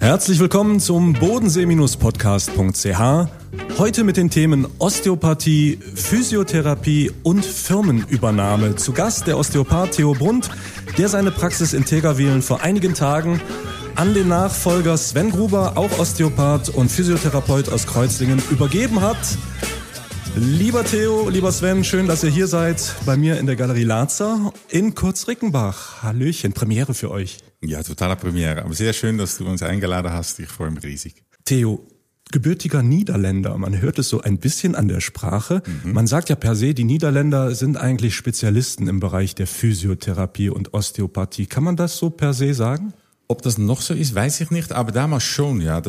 Herzlich willkommen zum Bodensee-podcast.ch. Heute mit den Themen Osteopathie, Physiotherapie und Firmenübernahme. Zu Gast der Osteopath Theo Brundt, der seine Praxis in Tägerwilen vor einigen Tagen an den Nachfolger Sven Gruber, auch Osteopath und Physiotherapeut aus Kreuzlingen, übergeben hat. Lieber Theo, lieber Sven, schön, dass ihr hier seid, bei mir in der Galerie Lazer in Kurz-Rickenbach. Hallöchen, Premiere für euch. Ja, totale Premiere, aber sehr schön, dass du uns eingeladen hast. Ich freue mich riesig. Theo, gebürtiger Niederländer, man hört es so ein bisschen an der Sprache. Man sagt ja per se, die Niederländer sind eigentlich Spezialisten im Bereich der Physiotherapie und Osteopathie. Kann man das so per se sagen? Ob das noch so ist, weiß ich nicht, aber damals schon, ja.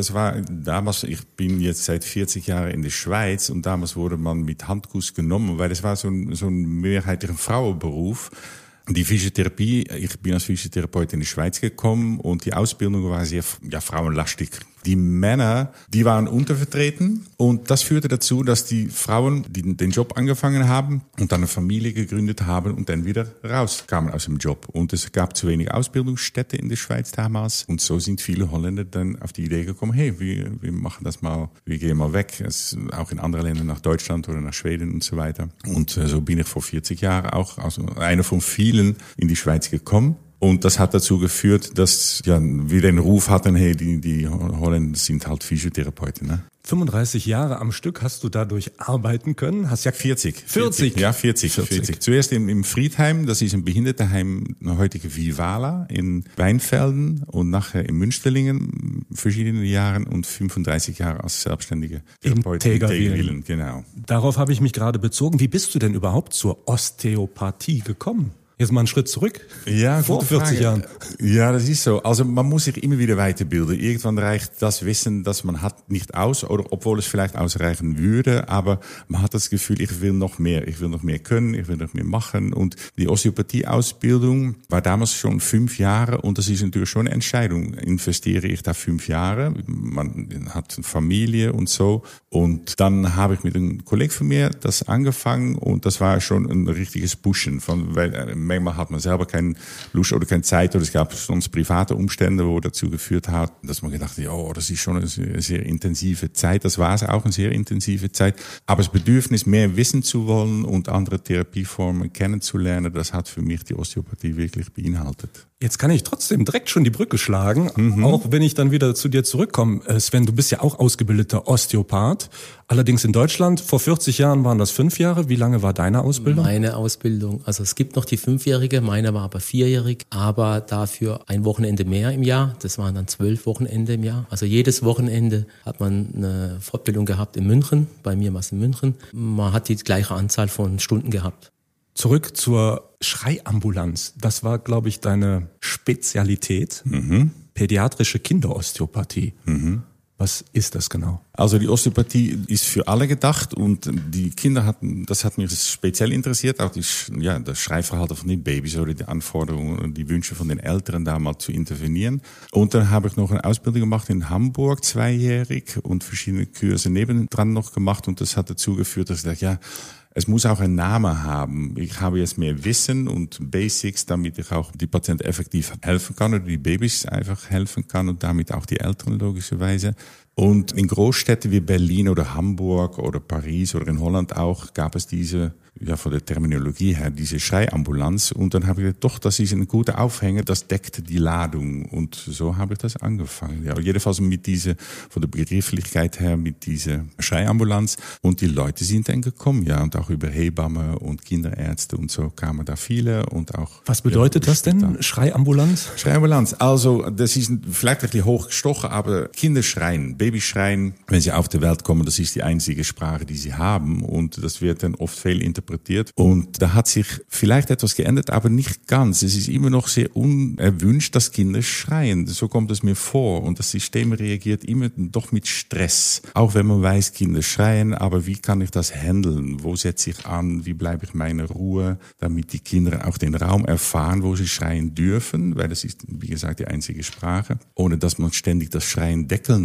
Ich bin jetzt seit 40 Jahren in der Schweiz und damals wurde man mit Handkuss genommen, weil es war so ein mehrheitlicher Frauenberuf. Die Physiotherapie, ich bin als Physiotherapeut in die Schweiz gekommen und die Ausbildung war sehr frauenlastig. Die Männer, die waren untervertreten und das führte dazu, dass die Frauen den Job angefangen haben und dann eine Familie gegründet haben und dann wieder rauskamen aus dem Job. Und es gab zu wenig Ausbildungsstätte in der Schweiz damals und so sind viele Holländer dann auf die Idee gekommen, hey, wir machen das mal, wir gehen mal weg. Auch in andere Länder, nach Deutschland oder nach Schweden und so weiter. Und so bin ich vor 40 Jahren auch einer von vielen in die Schweiz gekommen. Und das hat dazu geführt, dass wir den Ruf hatten, hey, die Holländer sind halt Physiotherapeuten. Ne? 35 Jahre am Stück hast du dadurch arbeiten können? Hast ja 40. Ja, 40. Zuerst im Friedheim, das ist ein Behindertenheim, heutige Vivala in Weinfelden und nachher in Münsterlingen verschiedene Jahre und 35 Jahre als selbstständige Therapeut in Tägerwilen. Genau. Darauf habe ich mich gerade bezogen. Wie bist du denn überhaupt zur Osteopathie gekommen? Jetzt mal einen Schritt zurück. Ja, vor 40 Jahren. Ja, das ist so. Also man muss sich immer wieder weiterbilden. Irgendwann reicht das Wissen, das man hat, nicht aus, oder obwohl es vielleicht ausreichen würde, aber man hat das Gefühl, ich will noch mehr können, ich will noch mehr machen. Und die Osteopathie-Ausbildung war damals schon 5 Jahre und das ist natürlich schon eine Entscheidung. Investiere ich da 5 Jahre? Man hat eine Familie und so. Und dann habe ich mit einem Kollegen von mir das angefangen und das war schon ein richtiges Pushen, weil manchmal hat man selber keine Lust oder keine Zeit oder es gab sonst private Umstände, wo dazu geführt hat, dass man gedacht hat, ja, das ist schon eine sehr intensive Zeit. Das war es auch, eine sehr intensive Zeit. Aber das Bedürfnis, mehr wissen zu wollen und andere Therapieformen kennenzulernen, das hat für mich die Osteopathie wirklich beinhaltet. Jetzt kann ich trotzdem direkt schon die Brücke schlagen, auch wenn ich dann wieder zu dir zurückkomme. Sven, du bist ja auch ausgebildeter Osteopath, allerdings in Deutschland. Vor 40 Jahren waren das 5 Jahre. Wie lange war deine Ausbildung? Meine Ausbildung, also es gibt noch die 5-jährige, meine war aber 4-jährig, aber dafür ein Wochenende mehr im Jahr. Das waren dann 12 Wochenende im Jahr. Also jedes Wochenende hat man eine Fortbildung gehabt in München, bei mir war es in München. Man hat die gleiche Anzahl von Stunden gehabt. Zurück zur Schreiambulanz. Das war, glaube ich, deine Spezialität. Pädiatrische Kinderosteopathie. Was ist das genau? Also die Osteopathie ist für alle gedacht und die Kinder das hat mich speziell interessiert, auch das Schreibverhalten von den Babys oder die Anforderungen und die Wünsche von den Eltern da mal zu intervenieren. Und dann habe ich noch eine Ausbildung gemacht in Hamburg, 2-jährig und verschiedene Kurse nebendran noch gemacht und das hat dazu geführt, dass ich dachte, es muss auch einen Namen haben. Ich habe jetzt mehr Wissen und Basics, damit ich auch die Patienten effektiv helfen kann oder die Babys einfach helfen kann und damit auch die Eltern logischerweise. Und in Großstädten wie Berlin oder Hamburg oder Paris oder in Holland auch gab es diese, von der Terminologie her, diese Schreiambulanz. Und dann habe ich gedacht, doch, das ist ein guter Aufhänger, das deckt die Ladung. Und so habe ich das angefangen. Ja, jedenfalls von der Begrifflichkeit her, mit dieser Schreiambulanz. Und die Leute sind dann gekommen, und auch über Hebammen und Kinderärzte und so kamen da viele und auch. Was bedeutet das denn, Schreiambulanz? Schreiambulanz, also, das ist vielleicht ein bisschen hochgestochen, aber Kinder schreien, Babys schreien, wenn sie auf die Welt kommen, das ist die einzige Sprache, die sie haben und das wird dann oft fehlinterpretiert und da hat sich vielleicht etwas geändert, aber nicht ganz. Es ist immer noch sehr unerwünscht, dass Kinder schreien. So kommt es mir vor und das System reagiert immer doch mit Stress. Auch wenn man weiß, Kinder schreien, aber wie kann ich das handeln? Wo setze ich an? Wie bleibe ich meine Ruhe, damit die Kinder auch den Raum erfahren, wo sie schreien dürfen, weil das ist, wie gesagt, die einzige Sprache, ohne dass man ständig das Schreien deckeln will. Es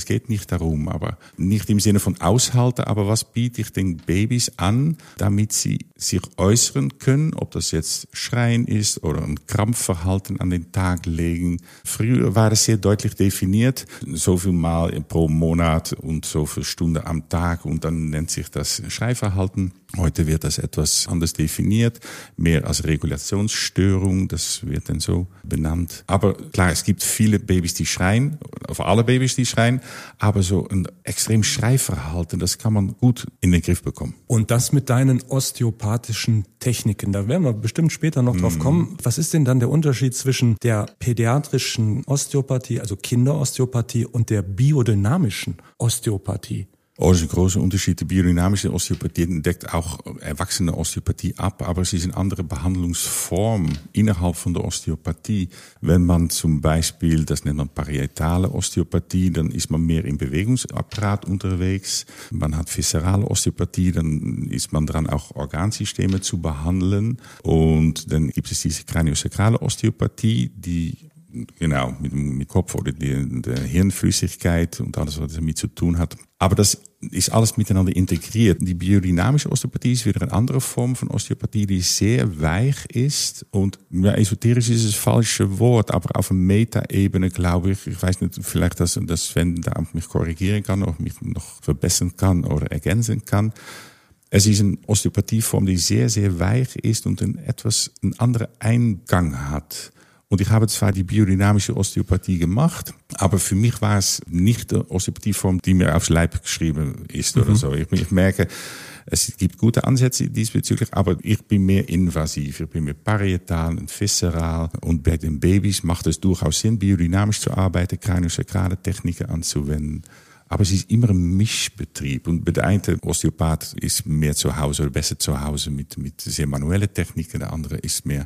geht nicht darum, aber nicht im Sinne von aushalten, aber was biete ich den Babys an, damit sie sich äußern können, ob das jetzt Schreien ist oder ein Krampfverhalten an den Tag legen. Früher war es sehr deutlich definiert, so viel Mal pro Monat und so viele Stunden am Tag und dann nennt sich das Schreiverhalten. Heute wird das etwas anders definiert, mehr als Regulationsstörung, das wird dann so benannt. Aber klar, es gibt viele Babys, die schreien, auf alle Babys, die schreien, aber so ein extrem Schreiverhalten, das kann man gut in den Griff bekommen. Und das mit deinen osteopathischen Techniken, da werden wir bestimmt später noch drauf kommen. Was ist denn dann der Unterschied zwischen der pädiatrischen Osteopathie, also Kinderosteopathie, und der biodynamischen Osteopathie? Oh, das ist ein großer Unterschied. Die biodynamische Osteopathie deckt auch erwachsene Osteopathie ab, aber es ist eine andere Behandlungsform innerhalb von der Osteopathie. Wenn man zum Beispiel, das nennt man parietale Osteopathie, dann ist man mehr im Bewegungsapparat unterwegs. Man hat viszerale Osteopathie, dann ist man dran, auch Organsysteme zu behandeln. Und dann gibt es diese kraniosakrale Osteopathie, die genau mit Kopf oder der Hirnflüssigkeit und alles, was damit zu tun hat. Aber das ist alles miteinander integriert. Die biodynamische Osteopathie ist wieder eine andere Form von Osteopathie, die sehr weich ist. Und ja, esoterisch ist das falsche Wort, aber auf einer Meta-Ebene glaube ich weiß nicht, vielleicht, dass Sven da mich korrigieren kann oder mich noch verbessern kann oder ergänzen kann. Es ist eine Osteopathieform, die sehr, sehr weich ist und einen anderen Eingang hat. Und ich habe zwar die biodynamische Osteopathie gemacht, aber für mich war es nicht die Osteopathieform, die mir aufs Leib geschrieben ist oder so. Ich merke, es gibt gute Ansätze diesbezüglich, aber ich bin mehr invasiv. Ich bin mehr parietal und viszeral. Und bei den Babys macht es durchaus Sinn, biodynamisch zu arbeiten, kraniosakrale Techniken anzuwenden. Aber es ist immer ein Mischbetrieb. Und bei der eine Osteopath ist mehr zu Hause oder besser zu Hause mit sehr manuellen Techniken. Der andere ist mehr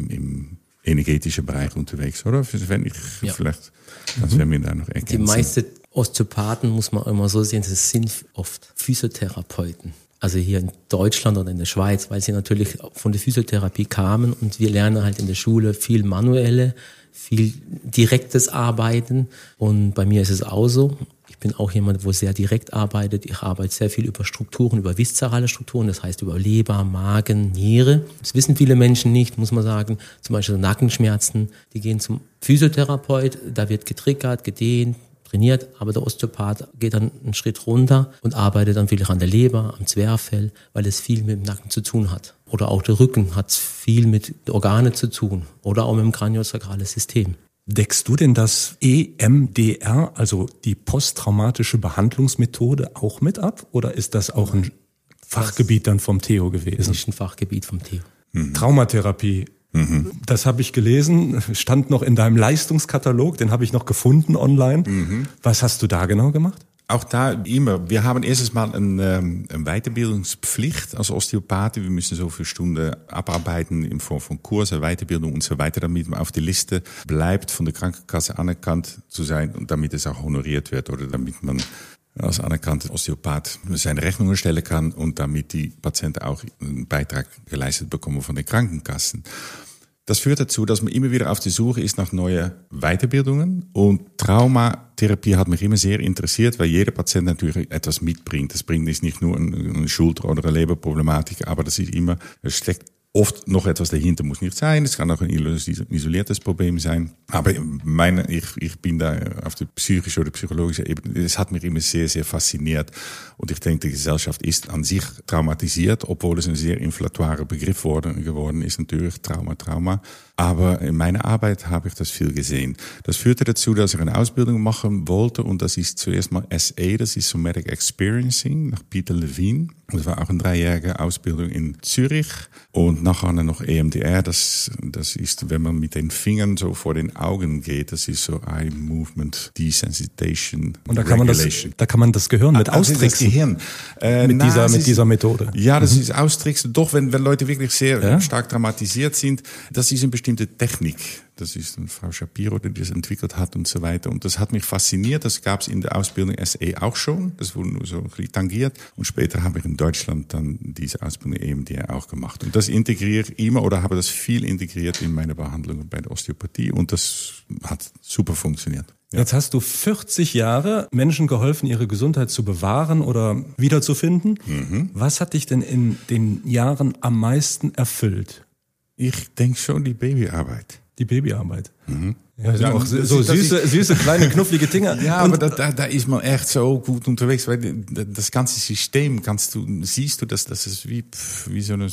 im energetischen Bereich unterwegs, oder? Wenn ich vielleicht, das werden wir da noch erkennen. Die meisten Osteopathen, muss man immer so sehen, das sind oft Physiotherapeuten. Also hier in Deutschland oder in der Schweiz, weil sie natürlich von der Physiotherapie kamen und wir lernen halt in der Schule viel manuelle, viel direktes Arbeiten und bei mir ist es auch so. Ich bin auch jemand, wo sehr direkt arbeitet. Ich arbeite sehr viel über Strukturen, über viszerale Strukturen, das heißt über Leber, Magen, Niere. Das wissen viele Menschen nicht, muss man sagen. Zum Beispiel Nackenschmerzen, die gehen zum Physiotherapeut, da wird getriggert, gedehnt, trainiert, aber der Osteopath geht dann einen Schritt runter und arbeitet dann vielleicht an der Leber, am Zwerchfell, weil es viel mit dem Nacken zu tun hat. Oder auch der Rücken hat viel mit Organen zu tun oder auch mit dem kraniosakralen System. Deckst du denn das EMDR, also die posttraumatische Behandlungsmethode, auch mit ab? Oder ist das auch ein Fachgebiet dann vom Theo gewesen? Das ist ein Fachgebiet vom Theo. Traumatherapie. Das habe ich gelesen, stand noch in deinem Leistungskatalog, den habe ich noch gefunden online. Was hast du da genau gemacht? Auch da immer. Wir haben erstes Mal eine Weiterbildungspflicht als Osteopathen. Wir müssen so viele Stunden abarbeiten in Form von Kurse, Weiterbildung und so weiter, damit man auf der Liste bleibt, von der Krankenkasse anerkannt zu sein und damit es auch honoriert wird oder damit man als anerkannter Osteopath seine Rechnungen stellen kann und damit die Patienten auch einen Beitrag geleistet bekommen von den Krankenkassen. Das führt dazu, dass man immer wieder auf der Suche ist nach neuen Weiterbildungen. Und Traumatherapie hat mich immer sehr interessiert, weil jeder Patient natürlich etwas mitbringt. Das bringt nicht nur eine Schulter- oder eine Leberproblematik, aber das ist immer, es steckt oft noch etwas dahinter, muss nicht sein. Es kann auch ein isoliertes Problem sein. Aber ich bin da auf der psychischen oder psychologischen Ebene. Es hat mich immer sehr, sehr fasziniert. Und ich denke, die Gesellschaft ist an sich traumatisiert, obwohl es ein sehr inflatorer Begriff geworden ist, natürlich Trauma. Aber in meiner Arbeit habe ich das viel gesehen. Das führte dazu, dass ich eine Ausbildung machen wollte. Und das ist zuerst mal SA, das ist Somatic Experiencing, nach Peter Levine. Das war auch eine 3-jährige Ausbildung in Zürich. Und nachher noch EMDR, das ist, wenn man mit den Fingern so vor den Augen geht, das ist so Eye Movement Desensitization. Und da kann man das Gehirn mit austricksen. Das Gehirn. Mit dieser Methode. Ja, das ist austricksen. Doch, wenn Leute wirklich sehr stark traumatisiert sind, das ist ein bestimmtes bestimmte Technik. Das ist eine Frau Shapiro, die das entwickelt hat und so weiter. Und das hat mich fasziniert. Das gab es in der Ausbildung SE auch schon. Das wurde nur so ein bisschen tangiert. Und später habe ich in Deutschland dann diese Ausbildung EMDR auch gemacht. Und das integriere ich immer oder habe das viel integriert in meine Behandlung bei der Osteopathie. Und das hat super funktioniert. Ja. Jetzt hast du 40 Jahre Menschen geholfen, ihre Gesundheit zu bewahren oder wiederzufinden. Was hat dich denn in den Jahren am meisten erfüllt? Ich denke schon die Babyarbeit. Die Babyarbeit. Ja, sind auch so süße, kleine, knufflige Dinge. Ja, aber da ist man echt so gut unterwegs, weil das ganze System siehst du, dass das ist wie so eine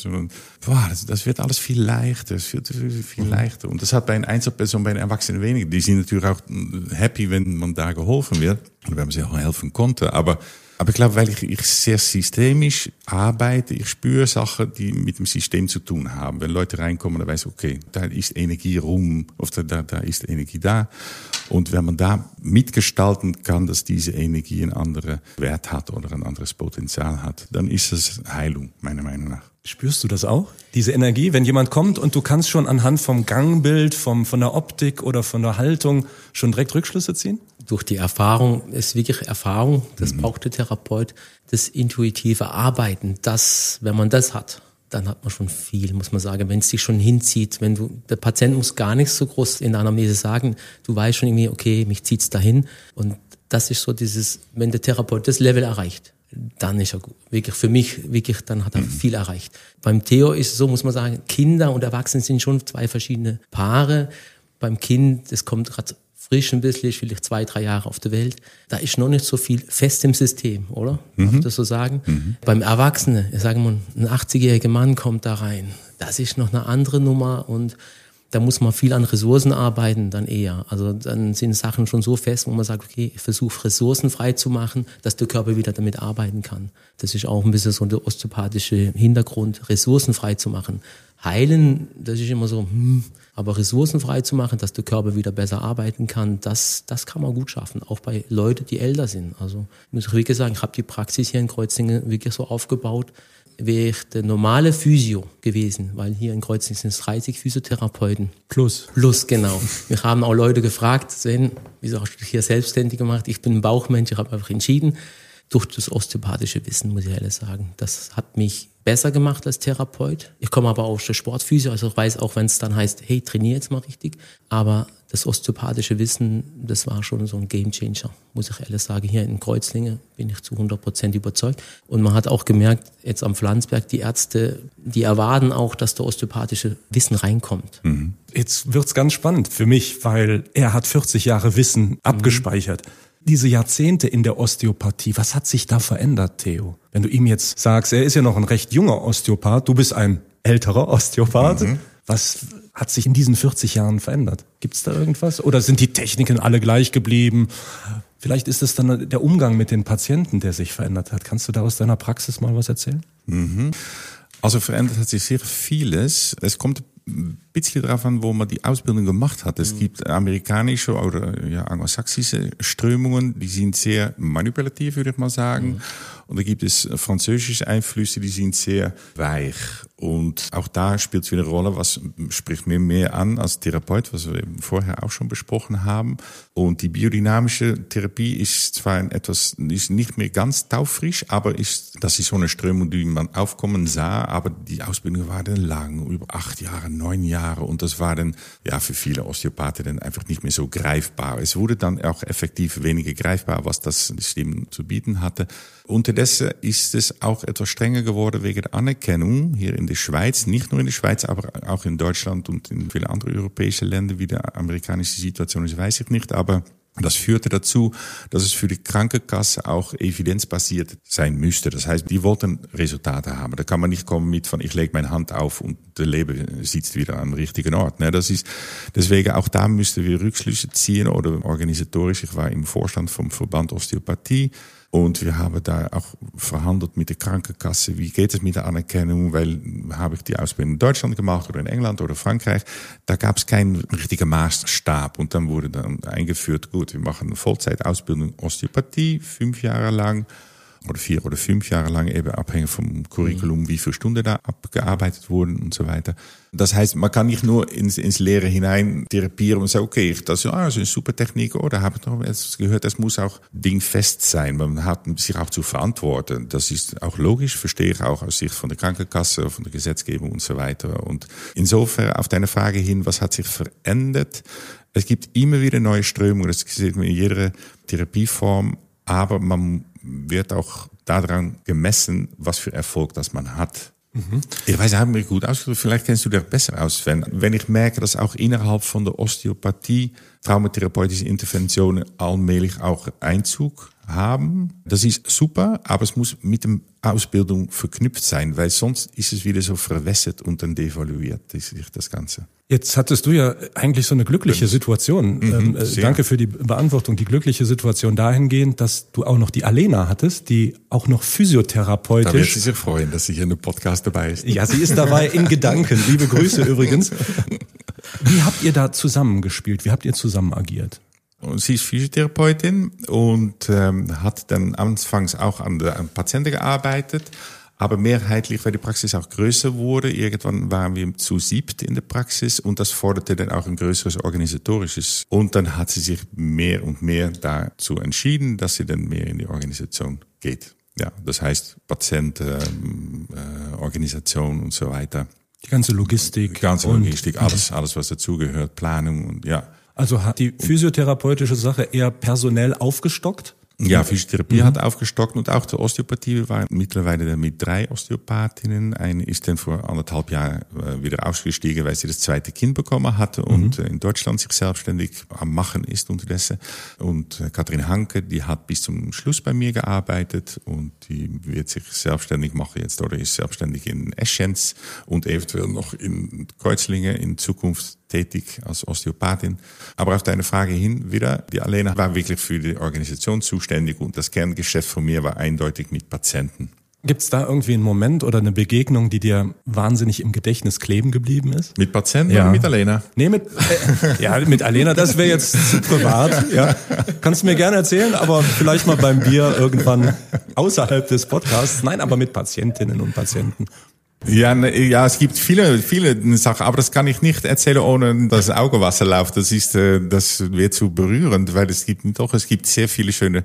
das wird alles viel leichter, es wird viel leichter. Und das hat bei einer Einzelperson, bei einer Erwachsenen weniger. Die sind natürlich auch happy, wenn man da geholfen wird. Und wenn man sie auch helfen konnte. Aber ich glaube, weil ich sehr systemisch arbeite, ich spüre Sachen, die mit dem System zu tun haben. Wenn Leute reinkommen, dann weiß ich, okay, da ist Energie rum, oder da ist Energie da. Und wenn man da mitgestalten kann, dass diese Energie einen anderen Wert hat oder ein anderes Potenzial hat, dann ist es Heilung, meiner Meinung nach. Spürst du das auch? Diese Energie, wenn jemand kommt und du kannst schon anhand vom Gangbild, von der Optik oder von der Haltung schon direkt Rückschlüsse ziehen? Durch die Erfahrung, ist wirklich Erfahrung, das braucht der Therapeut, das intuitive Arbeiten, wenn man das hat, dann hat man schon viel, muss man sagen, wenn es dich schon hinzieht, der Patient muss gar nichts so groß in der Anamnese sagen, du weißt schon irgendwie, okay, mich zieht's dahin und das ist so wenn der Therapeut das Level erreicht, dann ist er gut. Wirklich, für mich, dann hat er viel erreicht. Beim Theo ist es so, muss man sagen, Kinder und Erwachsene sind schon zwei verschiedene Paare. Beim Kind, das kommt gerade frisch ein bisschen, ist vielleicht 2-3 Jahre auf der Welt. Da ist noch nicht so viel fest im System, oder? Darf ich das so sagen? Beim Erwachsenen, ich sage mal, ein 80-jähriger Mann kommt da rein. Das ist noch eine andere Nummer und da muss man viel an Ressourcen arbeiten, dann eher. Also dann sind Sachen schon so fest, wo man sagt, okay, ich versuche Ressourcen frei zu machen, dass der Körper wieder damit arbeiten kann. Das ist auch ein bisschen so der osteopathische Hintergrund, Ressourcen frei zu machen. Heilen, das ist immer so, aber Ressourcen frei zu machen, dass der Körper wieder besser arbeiten kann, das kann man gut schaffen, auch bei Leuten, die älter sind. Also muss ich wirklich sagen, ich habe die Praxis hier in Kreuzlingen wirklich so aufgebaut, wäre ich der normale Physio gewesen, weil hier in Kreuzlingen sind es 30 Physiotherapeuten. Plus, genau. Wir haben auch Leute gefragt, wieso hast du dich hier selbstständig gemacht? Ich bin ein Bauchmensch, ich habe einfach entschieden, durch das osteopathische Wissen, muss ich ehrlich sagen. Das hat mich besser gemacht als Therapeut. Ich komme aber auch aus der Sportphysio, also ich weiß auch, wenn es dann heißt, hey, trainier jetzt mal richtig. Aber das osteopathische Wissen, das war schon so ein Gamechanger, muss ich ehrlich sagen. Hier in Kreuzlingen bin ich zu 100% überzeugt. Und man hat auch gemerkt, jetzt am Pflanzberg, die Ärzte, die erwarten auch, dass der osteopathische Wissen reinkommt. Jetzt wird's ganz spannend für mich, weil er hat 40 Jahre Wissen abgespeichert. Diese Jahrzehnte in der Osteopathie, was hat sich da verändert, Theo? Wenn du ihm jetzt sagst, er ist ja noch ein recht junger Osteopath, du bist ein älterer Osteopath. Was hat sich in diesen 40 Jahren verändert? Gibt's da irgendwas? Oder sind die Techniken alle gleich geblieben? Vielleicht ist es dann der Umgang mit den Patienten, der sich verändert hat. Kannst du da aus deiner Praxis mal was erzählen? Also verändert hat sich sehr vieles. Es kommt ein bisschen darauf an, wo man die Ausbildung gemacht hat. Es gibt amerikanische oder anglosächsische Strömungen, die sind sehr manipulativ, würde ich mal sagen. Und da gibt es französische Einflüsse, die sind sehr weich. Und auch da spielt es wieder eine Rolle, was spricht mir mehr an als Therapeut, was wir vorher auch schon besprochen haben. Und die biodynamische Therapie ist zwar ist nicht mehr ganz taufrisch, aber das ist so eine Strömung, die man aufkommen sah, aber die Ausbildung war dann lang, über 8 Jahre, 9 Jahre. Und das war dann, für viele Osteopathen dann einfach nicht mehr so greifbar. Es wurde dann auch effektiv weniger greifbar, was das System zu bieten hatte. Unterdessen ist es auch etwas strenger geworden wegen der Anerkennung hier in der Schweiz, nicht nur in der Schweiz, aber auch in Deutschland und in vielen anderen europäischen Ländern. Wie die amerikanische Situation ist, weiß ich nicht, aber das führte dazu, dass es für die Krankenkasse auch evidenzbasiert sein müsste. Das heißt, die wollten Resultate haben. Da kann man nicht kommen mit ich lege meine Hand auf und der Leber sitzt wieder am richtigen Ort. Deswegen auch da müssten wir Rückschlüsse ziehen oder organisatorisch. Ich war im Vorstand vom Verband Osteopathie. Und wir haben da auch verhandelt mit der Krankenkasse, wie geht es mit der Anerkennung, weil habe ich die Ausbildung in Deutschland gemacht oder in England oder Frankreich. Da gab es keinen richtigen Maßstab und dann wurde dann eingeführt, gut, wir machen eine Vollzeitausbildung Osteopathie, 5 Jahre lang. oder 4 oder 5 Jahre lang, eben abhängig vom Curriculum, wie viele Stunden da abgearbeitet wurden und so weiter. Das heißt, man kann nicht nur ins Leere hinein therapieren und sagen, okay, das ist eine super Technik, oder habe ich noch etwas gehört, das muss auch dingfest sein. Man hat sich auch zu verantworten. Das ist auch logisch, verstehe ich auch aus Sicht von der Krankenkasse, von der Gesetzgebung und so weiter. Und insofern auf deine Frage hin, was hat sich verändert? Es gibt immer wieder neue Strömungen, das sieht man in jeder Therapieform, aber man wird auch daran gemessen, was für Erfolg das man hat. Ich weiß, ich habe mich gut ausgedrückt, vielleicht kennst du das besser aus, Sven. Wenn ich merke, dass auch innerhalb von der Osteopathie traumatherapeutische Interventionen allmählich auch Einzug haben, das ist super, aber es muss mit der Ausbildung verknüpft sein, weil sonst ist es wieder so verwässert und dann devaluiert sich das Ganze. Jetzt hattest du ja eigentlich so eine glückliche Situation. Danke für die Beantwortung. Die glückliche Situation dahingehend, dass du auch noch die Alena hattest, die auch noch physiotherapeutisch... Da wird sie sich freuen, dass sie hier in dem Podcast dabei ist. Ja, sie ist dabei in Gedanken. Liebe Grüße übrigens. Wie habt ihr da zusammengespielt? Wie habt ihr zusammen agiert? Und sie ist Physiotherapeutin und hat dann anfangs auch an Patienten gearbeitet. Aber mehrheitlich, weil die Praxis auch größer wurde, irgendwann waren wir zu 7 in der Praxis und das forderte dann auch ein größeres organisatorisches. Und dann hat sie sich mehr und mehr dazu entschieden, dass sie dann mehr in die Organisation geht. Ja, das heißt Patienten, Organisation und so weiter. Die ganze Logistik. Alles, was dazugehört, Planung und ja. Also hat die physiotherapeutische Sache eher personell aufgestockt? Ja, Physiotherapie hat aufgestockt und auch die Osteopathie. Wir waren mittlerweile mit 3 Osteopathinnen. Eine ist dann vor 1,5 Jahren wieder ausgestiegen, weil sie das 2. Kind bekommen hatte und in Deutschland sich selbstständig am Machen ist unterdessen. Und Katrin Hanke, die hat bis zum Schluss bei mir gearbeitet und die wird sich selbstständig machen jetzt oder ist selbstständig in Eschenz und eventuell noch in Kreuzlingen in Zukunft tätig als Osteopathin. Aber auf deine Frage hin wieder, die Alena war wirklich für die Organisation zuständig und das Kerngeschäft von mir war eindeutig mit Patienten. Gibt's da irgendwie einen Moment oder eine Begegnung, die dir wahnsinnig im Gedächtnis kleben geblieben ist? Mit Patienten oder mit Alena? Nee, mit Alena, das wäre jetzt zu privat. Ja. Kannst du mir gerne erzählen, aber vielleicht mal beim Bier irgendwann außerhalb des Podcasts. Nein, aber mit Patientinnen und Patienten. Ja, es gibt viele Sachen, aber das kann ich nicht erzählen, ohne dass Augenwasser läuft. Das wird zu berührend, weil es gibt sehr viele schöne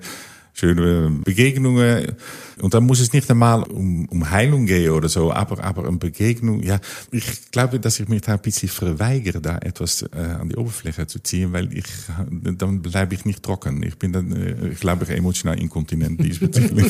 Begegnungen. Und dann muss es nicht einmal um Heilung gehen oder so, aber eine Begegnung, ja. Ich glaube, dass ich mich da ein bisschen verweigere, da etwas an die Oberfläche zu ziehen, weil dann bleibe ich nicht trocken. Ich bin dann, ich glaube, emotional inkontinent diesbezüglich.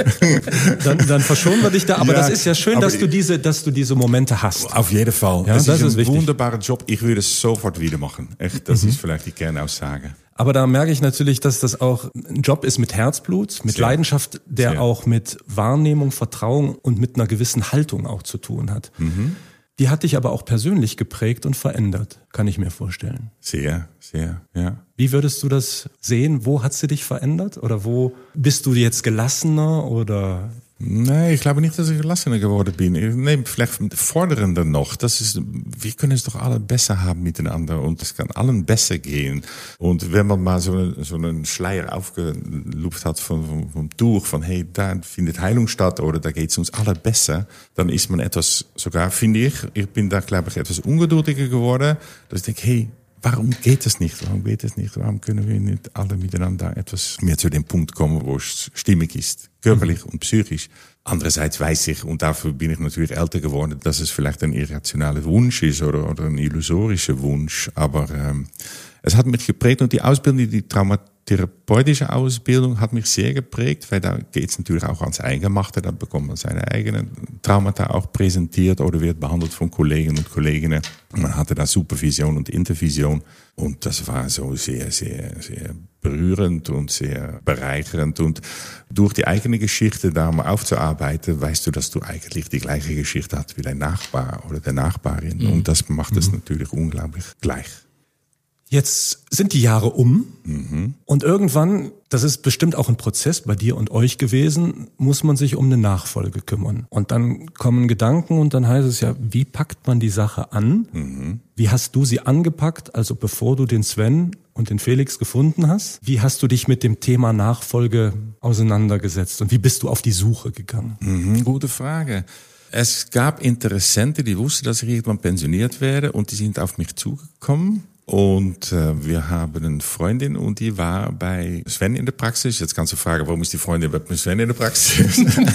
Dann verschonen wir dich da, aber ja, das ist ja schön, dass du diese Momente hast. Auf jeden Fall. Ja, das ist ein wunderbarer Job. Ich würde es sofort wieder machen. Echt, das ist vielleicht die Kernaussage. Aber da merke ich natürlich, dass das auch ein Job ist mit Herzblut, mit Leidenschaft, der auch mit Wahrnehmung, Vertrauen und mit einer gewissen Haltung auch zu tun hat. Die hat dich aber auch persönlich geprägt und verändert, kann ich mir vorstellen. Sehr, ja. Wie würdest du das sehen? Wo hat sie dich verändert? Oder wo bist du jetzt gelassener oder... Nee, ich glaube nicht, dass ich gelassener geworden bin. Nee, vielleicht fordernder noch. Wir können es doch alle besser haben miteinander und es kann allen besser gehen. Und wenn man mal so einen Schleier aufgelupft hat vom Tuch, von hey, da findet Heilung statt oder da geht es uns alle besser, dann ist man etwas, sogar finde ich bin da glaube ich etwas ungeduldiger geworden, dass ich denke, hey, warum geht das nicht? Warum können wir nicht alle miteinander etwas mehr zu dem Punkt kommen, wo es stimmig ist, körperlich und psychisch? Andererseits weiß ich, und dafür bin ich natürlich älter geworden, dass es vielleicht ein irrationaler Wunsch ist oder ein illusorischer Wunsch. Aber es hat mich geprägt und die Ausbildung, die traumatherapeutische Ausbildung hat mich sehr geprägt, weil da geht es natürlich auch ans Eingemachte, da bekommt man seine eigenen Traumata auch präsentiert oder wird behandelt von Kollegen und Kolleginnen. Man hatte da Supervision und Intervision und das war so sehr, sehr, sehr berührend und sehr bereichernd und durch die eigene Geschichte da mal aufzuarbeiten, weißt du, dass du eigentlich die gleiche Geschichte hast wie dein Nachbar oder der Nachbarin und das macht es natürlich unglaublich gleich. Jetzt sind die Jahre um und irgendwann, das ist bestimmt auch ein Prozess bei dir und euch gewesen, muss man sich um eine Nachfolge kümmern. Und dann kommen Gedanken und dann heißt es ja, wie packt man die Sache an? Wie hast du sie angepackt, also bevor du den Sven und den Felix gefunden hast. Wie hast du dich mit dem Thema Nachfolge auseinandergesetzt und wie bist du auf die Suche gegangen? Gute Frage. Es gab Interessenten, die wussten, dass ich irgendwann pensioniert werde und die sind auf mich zugekommen. Und wir haben eine Freundin und die war bei Sven in der Praxis. Jetzt kannst du fragen, warum ist die Freundin bei Sven in der Praxis?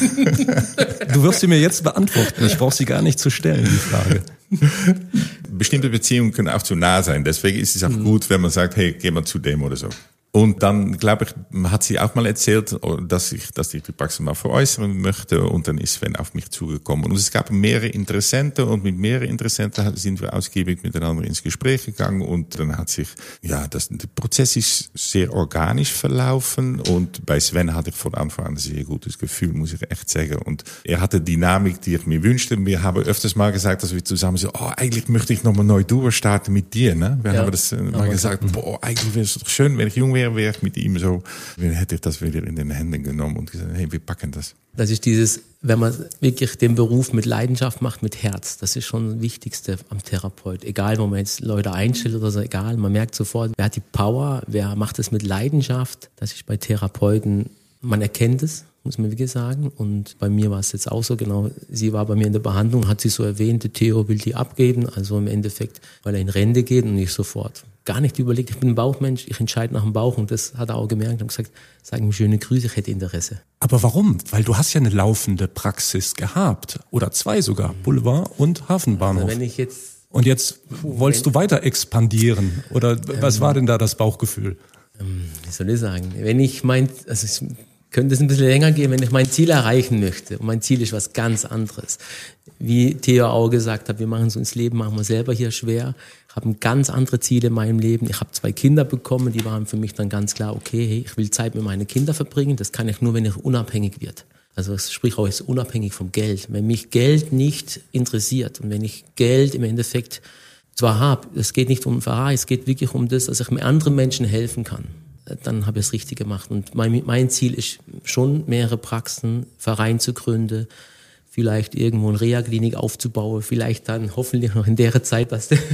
Du wirst sie mir jetzt beantworten. Ich brauche sie gar nicht zu stellen, die Frage. Bestimmte Beziehungen können auch zu nah sein. Deswegen ist es auch gut, wenn man sagt, hey, geh mal zu dem oder so. Und dann, glaube ich, hat sie auch mal erzählt, dass ich die Praxis mal veräußern möchte. Und dann ist Sven auf mich zugekommen. Und es gab mehrere Interessenten. Und mit mehreren Interessenten sind wir ausgiebig miteinander ins Gespräch gegangen. Und dann hat sich, der Prozess ist sehr organisch verlaufen. Und bei Sven hatte ich von Anfang an ein sehr gutes Gefühl, muss ich echt sagen. Und er hatte die Dynamik, die ich mir wünschte. Wir haben öfters mal gesagt, dass wir zusammen so, eigentlich möchte ich nochmal neu durchstarten mit dir, ne? Wir haben das mal gesagt, eigentlich wäre es doch schön, wenn ich jung wäre ich mit ihm so, hätte ich das wieder in den Händen genommen und gesagt, hey, wir packen das. Das ist dieses, wenn man wirklich den Beruf mit Leidenschaft macht, mit Herz, das ist schon das Wichtigste am Therapeut. Egal, wo man jetzt Leute einstellt oder so, egal, man merkt sofort, wer hat die Power, wer macht es mit Leidenschaft. Das ist bei Therapeuten, man erkennt es, muss man wirklich sagen. Und bei mir war es jetzt auch so, genau, sie war bei mir in der Behandlung, hat sie so erwähnt, der Theo will die abgeben, also im Endeffekt, weil er in Rente geht und nicht sofort. Gar nicht überlegt, ich bin ein Bauchmensch, ich entscheide nach dem Bauch und das hat er auch gemerkt und gesagt, sagen mir schöne Grüße, ich hätte Interesse. Aber warum? Weil du hast ja eine laufende Praxis gehabt oder 2 sogar, Boulevard und Hafenbahnhof. Also wenn ich jetzt und jetzt wolltest du weiter expandieren oder was war denn da das Bauchgefühl? Wie soll ich sagen, wenn ich könnte es ein bisschen länger gehen, wenn ich mein Ziel erreichen möchte. Und mein Ziel ist was ganz anderes. Wie Theo auch gesagt hat, wir machen es uns Leben, machen wir selber hier schwer. Ich habe ganz andere Ziele in meinem Leben. Ich habe 2 Kinder bekommen, die waren für mich dann ganz klar, okay, hey, ich will Zeit mit meinen Kindern verbringen. Das kann ich nur, wenn ich unabhängig wird. Also sprich auch jetzt unabhängig vom Geld. Wenn mich Geld nicht interessiert und wenn ich Geld im Endeffekt zwar habe, es geht nicht um Ferrari, es geht wirklich um das, dass ich mir anderen Menschen helfen kann. Dann habe ich es richtig gemacht. Und mein Ziel ist schon, mehrere Praxen, Verein zu gründen, vielleicht irgendwo eine Reha-Klinik aufzubauen, vielleicht dann hoffentlich noch in der Zeit, dass der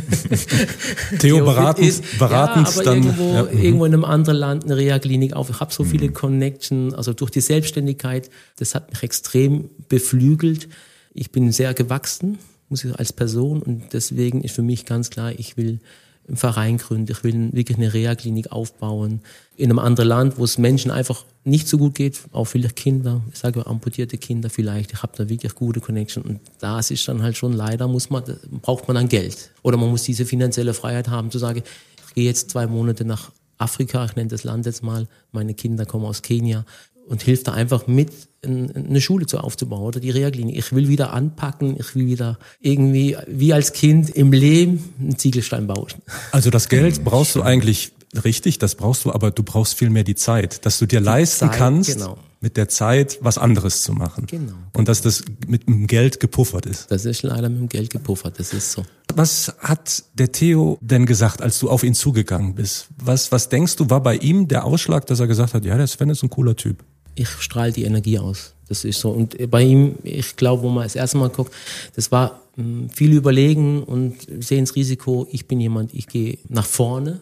Theo beratend aber dann irgendwo in einem anderen Land eine Reha-Klinik auf. Ich habe so viele Connections, also durch die Selbstständigkeit, das hat mich extrem beflügelt. Ich bin sehr gewachsen, muss ich als Person und deswegen ist für mich ganz klar, ich will einen Verein gründen, ich will wirklich eine Reha-Klinik aufbauen, in einem anderen Land, wo es Menschen einfach nicht so gut geht, auch vielleicht Kinder, ich sage amputierte Kinder vielleicht, ich habe da wirklich gute Connection und das ist dann halt schon leider, braucht man dann Geld oder man muss diese finanzielle Freiheit haben, zu sagen, ich gehe jetzt 2 Monate nach Afrika, ich nenne das Land jetzt mal, meine Kinder kommen aus Kenia und hilft da einfach mit, eine Schule aufzubauen oder die Reha-Klinik. Ich will wieder anpacken, ich will wieder irgendwie wie als Kind im Leben einen Ziegelstein bauen. Also das Geld brauchst du eigentlich richtig, das brauchst du, aber du brauchst viel mehr die Zeit, dass du dir leisten kannst, mit der Zeit was anderes zu machen. Genau. Und dass das mit dem Geld gepuffert ist. Das ist leider mit dem Geld gepuffert, das ist so. Was hat der Theo denn gesagt, als du auf ihn zugegangen bist? Was denkst du, war bei ihm der Ausschlag, dass er gesagt hat, ja, der Sven ist ein cooler Typ? Ich strahle die Energie aus. Das ist so. Und bei ihm, ich glaube, wo man das erste Mal guckt, das war viel Überlegen und sehen das Risiko. Ich bin jemand, ich gehe nach vorne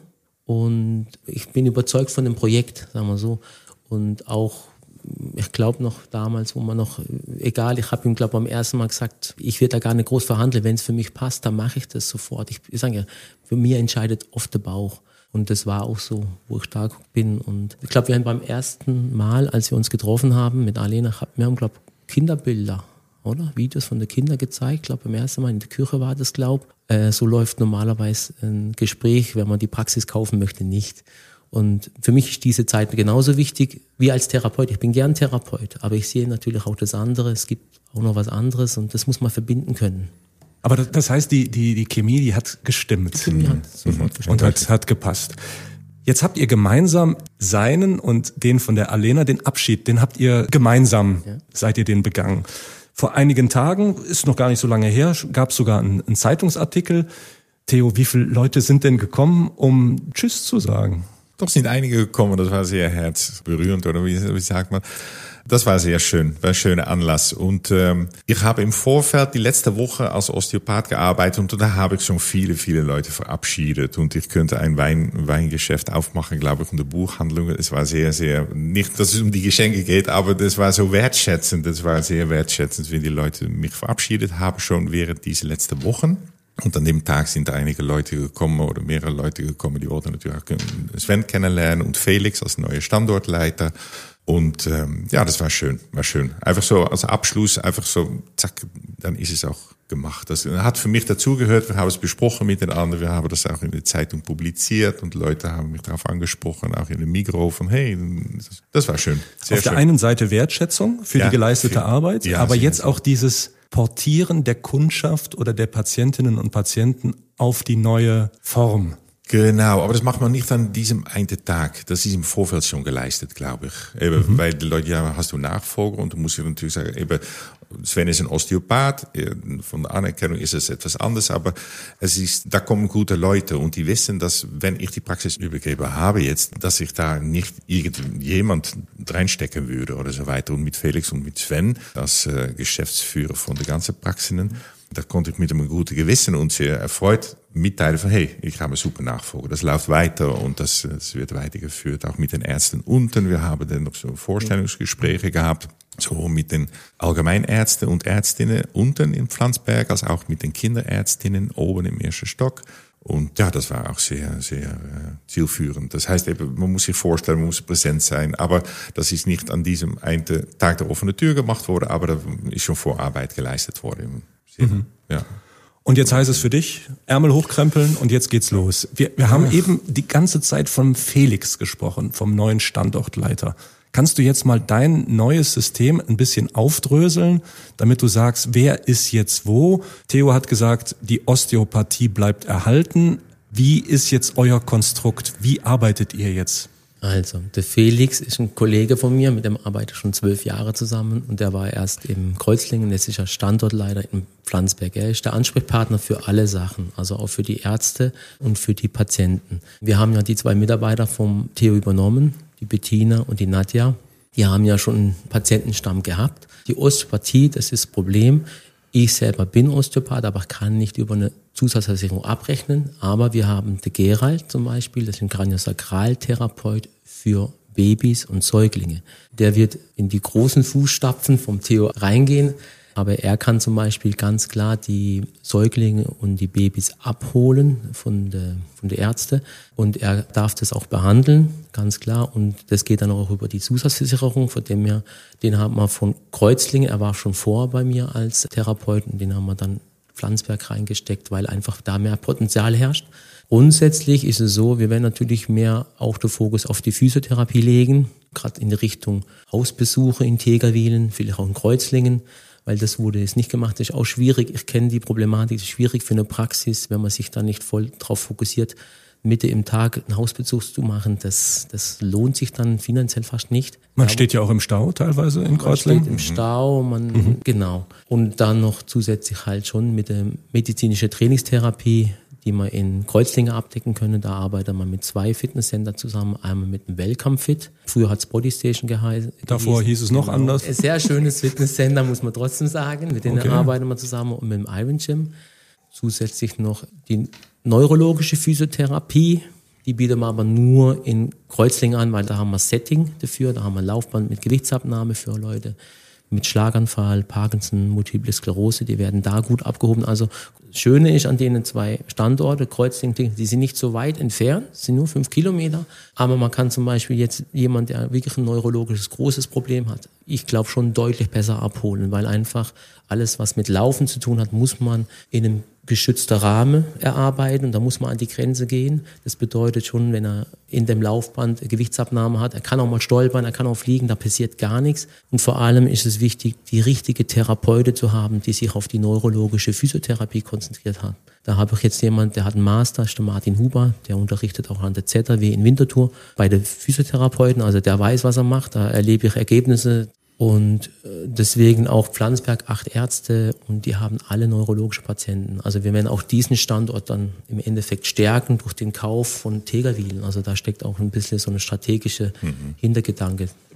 und ich bin überzeugt von dem Projekt, sagen wir so. Und auch, ich glaube noch damals, wo man noch, egal, ich habe ihm, glaube ich, beim ersten Mal gesagt, ich werde da gar nicht groß verhandeln. Wenn es für mich passt, dann mache ich das sofort. Ich sage ja, für mich entscheidet oft der Bauch. Und das war auch so, wo ich stark bin. Und ich glaube, wir haben beim ersten Mal, als wir uns getroffen haben mit Alena, wir haben, glaube ich, Kinderbilder, oder? Videos von den Kindern gezeigt. Ich glaube, beim ersten Mal in der Küche war das, glaube ich. So läuft normalerweise ein Gespräch, wenn man die Praxis kaufen möchte, nicht. Und für mich ist diese Zeit genauso wichtig wie als Therapeut. Ich bin gern Therapeut, aber ich sehe natürlich auch das andere. Es gibt auch noch was anderes und das muss man verbinden können. Aber das heißt, die Chemie, die hat gestimmt. Die Chemie hat sofort gestimmt. Und hat gepasst. Jetzt habt ihr gemeinsam seinen und den von der Alena, den Abschied, den habt ihr gemeinsam, seid ihr den begangen. Vor einigen Tagen, ist noch gar nicht so lange her, gab es sogar einen Zeitungsartikel. Theo, wie viele Leute sind denn gekommen, um Tschüss zu sagen? Doch sind einige gekommen, das war sehr herzberührend, oder wie sagt man. Das war sehr schön, war ein schöner Anlass. Und ich habe im Vorfeld die letzte Woche als Osteopath gearbeitet und da habe ich schon viele Leute verabschiedet. Und ich könnte ein Weingeschäft aufmachen, glaube ich, in der Buchhandlung. Es war sehr, nicht, dass es um die Geschenke geht, aber das war so wertschätzend. Das war sehr wertschätzend, wie die Leute mich verabschiedet haben, schon während dieser letzten Wochen. Und an dem Tag sind einige Leute gekommen oder mehrere Leute gekommen, die wollten natürlich auch Sven kennenlernen und Felix als neue Standortleiter. Und das war schön. Einfach so als Abschluss, einfach so, zack, dann ist es auch gemacht. Das hat für mich dazugehört, wir haben es besprochen miteinander, wir haben das auch in der Zeitung publiziert und Leute haben mich darauf angesprochen, auch in dem Mikro von, hey, das war schön. Sehr Auf der schön. einen Seite Wertschätzung für die geleistete Arbeit, aber jetzt auch dieses Portieren der Kundschaft oder der Patientinnen und Patienten auf die neue Form. Genau, aber das macht man nicht an diesem einen Tag. Das ist im Vorfeld schon geleistet, glaube ich. Eben, weil die Leute, ja, hast du Nachfolger und du musst natürlich sagen, eben, Sven ist ein Osteopath, von der Anerkennung ist es etwas anders, aber da kommen gute Leute und die wissen, dass, wenn ich die Praxis übergebe habe jetzt, dass ich da nicht irgendjemand reinstecken würde oder so weiter. Und mit Felix und mit Sven als Geschäftsführer von der ganzen Praxisen, da konnte ich mit einem guten Gewissen und sehr erfreut mitteilen von, hey, ich habe einen super Nachfolger. Das läuft weiter und das wird weitergeführt, auch mit den Ärzten unten. Wir haben dann noch so Vorstellungsgespräche gehabt, so mit den Allgemeinärzten und Ärztinnen unten in Pflanzberg, als auch mit den Kinderärztinnen oben im ersten Stock. Und ja, das war auch sehr zielführend. Das heißt eben, man muss sich vorstellen, man muss präsent sein. Aber das ist nicht an diesem einen Tag der offenen Tür gemacht worden, aber da ist schon Vorarbeit geleistet worden. Ja. Und jetzt heißt es für dich, Ärmel hochkrempeln und jetzt geht's los. Wir haben eben die ganze Zeit vom Felix gesprochen, vom neuen Standortleiter. Kannst du jetzt mal dein neues System ein bisschen aufdröseln, damit du sagst, wer ist jetzt wo? Theo hat gesagt, die Osteopathie bleibt erhalten. Wie ist jetzt euer Konstrukt? Wie arbeitet ihr jetzt? Also, der Felix ist ein Kollege von mir, mit dem arbeite ich schon 12 Jahre zusammen und der war erst im Kreuzlingen, jetzt ist er Standortleiter in Pflanzberg. Er ist der Ansprechpartner für alle Sachen, also auch für die Ärzte und für die Patienten. Wir haben ja die 2 Mitarbeiter vom Theo übernommen, die Bettina und die Nadja. Die haben ja schon einen Patientenstamm gehabt. Die Osteopathie, das ist das Problem. Ich selber bin Osteopath, aber kann nicht über eine Zusatzversicherung abrechnen. Aber wir haben den Gerald zum Beispiel, das ist ein Kraniosakraltherapeut für Babys und Säuglinge. Der wird in die großen Fußstapfen vom Theo reingehen. Aber er kann zum Beispiel ganz klar die Säuglinge und die Babys abholen von der Ärzte. Und er darf das auch behandeln, ganz klar. Und das geht dann auch über die Zusatzversicherung, von dem her, den haben wir von Kreuzlingen, er war schon vor bei mir als Therapeuten, den haben wir dann Pflanzberg reingesteckt, weil einfach da mehr Potenzial herrscht. Grundsätzlich ist es so, wir werden natürlich mehr auch den Fokus auf die Physiotherapie legen, gerade in die Richtung Hausbesuche in Tegerwilen, vielleicht auch in Kreuzlingen, weil das wurde jetzt nicht gemacht, das ist auch schwierig. Ich kenne die Problematik, das ist schwierig für eine Praxis, wenn man sich da nicht voll drauf fokussiert, Mitte im Tag einen Hausbesuch zu machen, das lohnt sich dann finanziell fast nicht. Man steht ja auch im Stau teilweise in Kreuzlingen. Man steht im Stau, genau. Und dann noch zusätzlich halt schon mit der medizinischen Trainingstherapie, die man in Kreuzlingen abdecken können. Da arbeitet man mit 2 Fitnesscenter zusammen. Einmal mit dem Welcome Fit. Früher hat es Bodystation geheißen. Davor hieß es noch anders. Ein sehr schönes Fitnesscenter, muss man trotzdem sagen. Mit denen arbeiten wir zusammen und mit dem Iron Gym. Zusätzlich noch die neurologische Physiotherapie. Die bieten wir aber nur in Kreuzlingen an, weil da haben wir Setting dafür. Da haben wir Laufband mit Gewichtsabnahme für Leute mit Schlaganfall, Parkinson, Multiple Sklerose. Die werden da gut abgehoben. Also das Schöne ist an denen 2 Standorte, Kreuzlingen, die sind nicht so weit entfernt, sind nur 5 Kilometer. Aber man kann zum Beispiel jetzt jemand, der wirklich ein neurologisches großes Problem hat, ich glaube schon deutlich besser abholen, weil einfach alles, was mit Laufen zu tun hat, muss man in einem geschützten Rahmen erarbeiten und da muss man an die Grenze gehen. Das bedeutet schon, wenn er in dem Laufband eine Gewichtsabnahme hat, er kann auch mal stolpern, er kann auch fliegen, da passiert gar nichts. Und vor allem ist es wichtig, die richtige Therapeute zu haben, die sich auf die neurologische Physiotherapie konzentriert hat. Da habe ich jetzt jemand, der hat einen Master, ist der Martin Huber, der unterrichtet auch an der ZRW in Winterthur bei den Physiotherapeuten, also der weiß, was er macht, da erlebe ich Ergebnisse. Und deswegen auch Pflanzberg 8 Ärzte und die haben alle neurologische Patienten. Also wir werden auch diesen Standort dann im Endeffekt stärken durch den Kauf von Tegerwilen. Also da steckt auch ein bisschen so eine strategische Hintergedanke.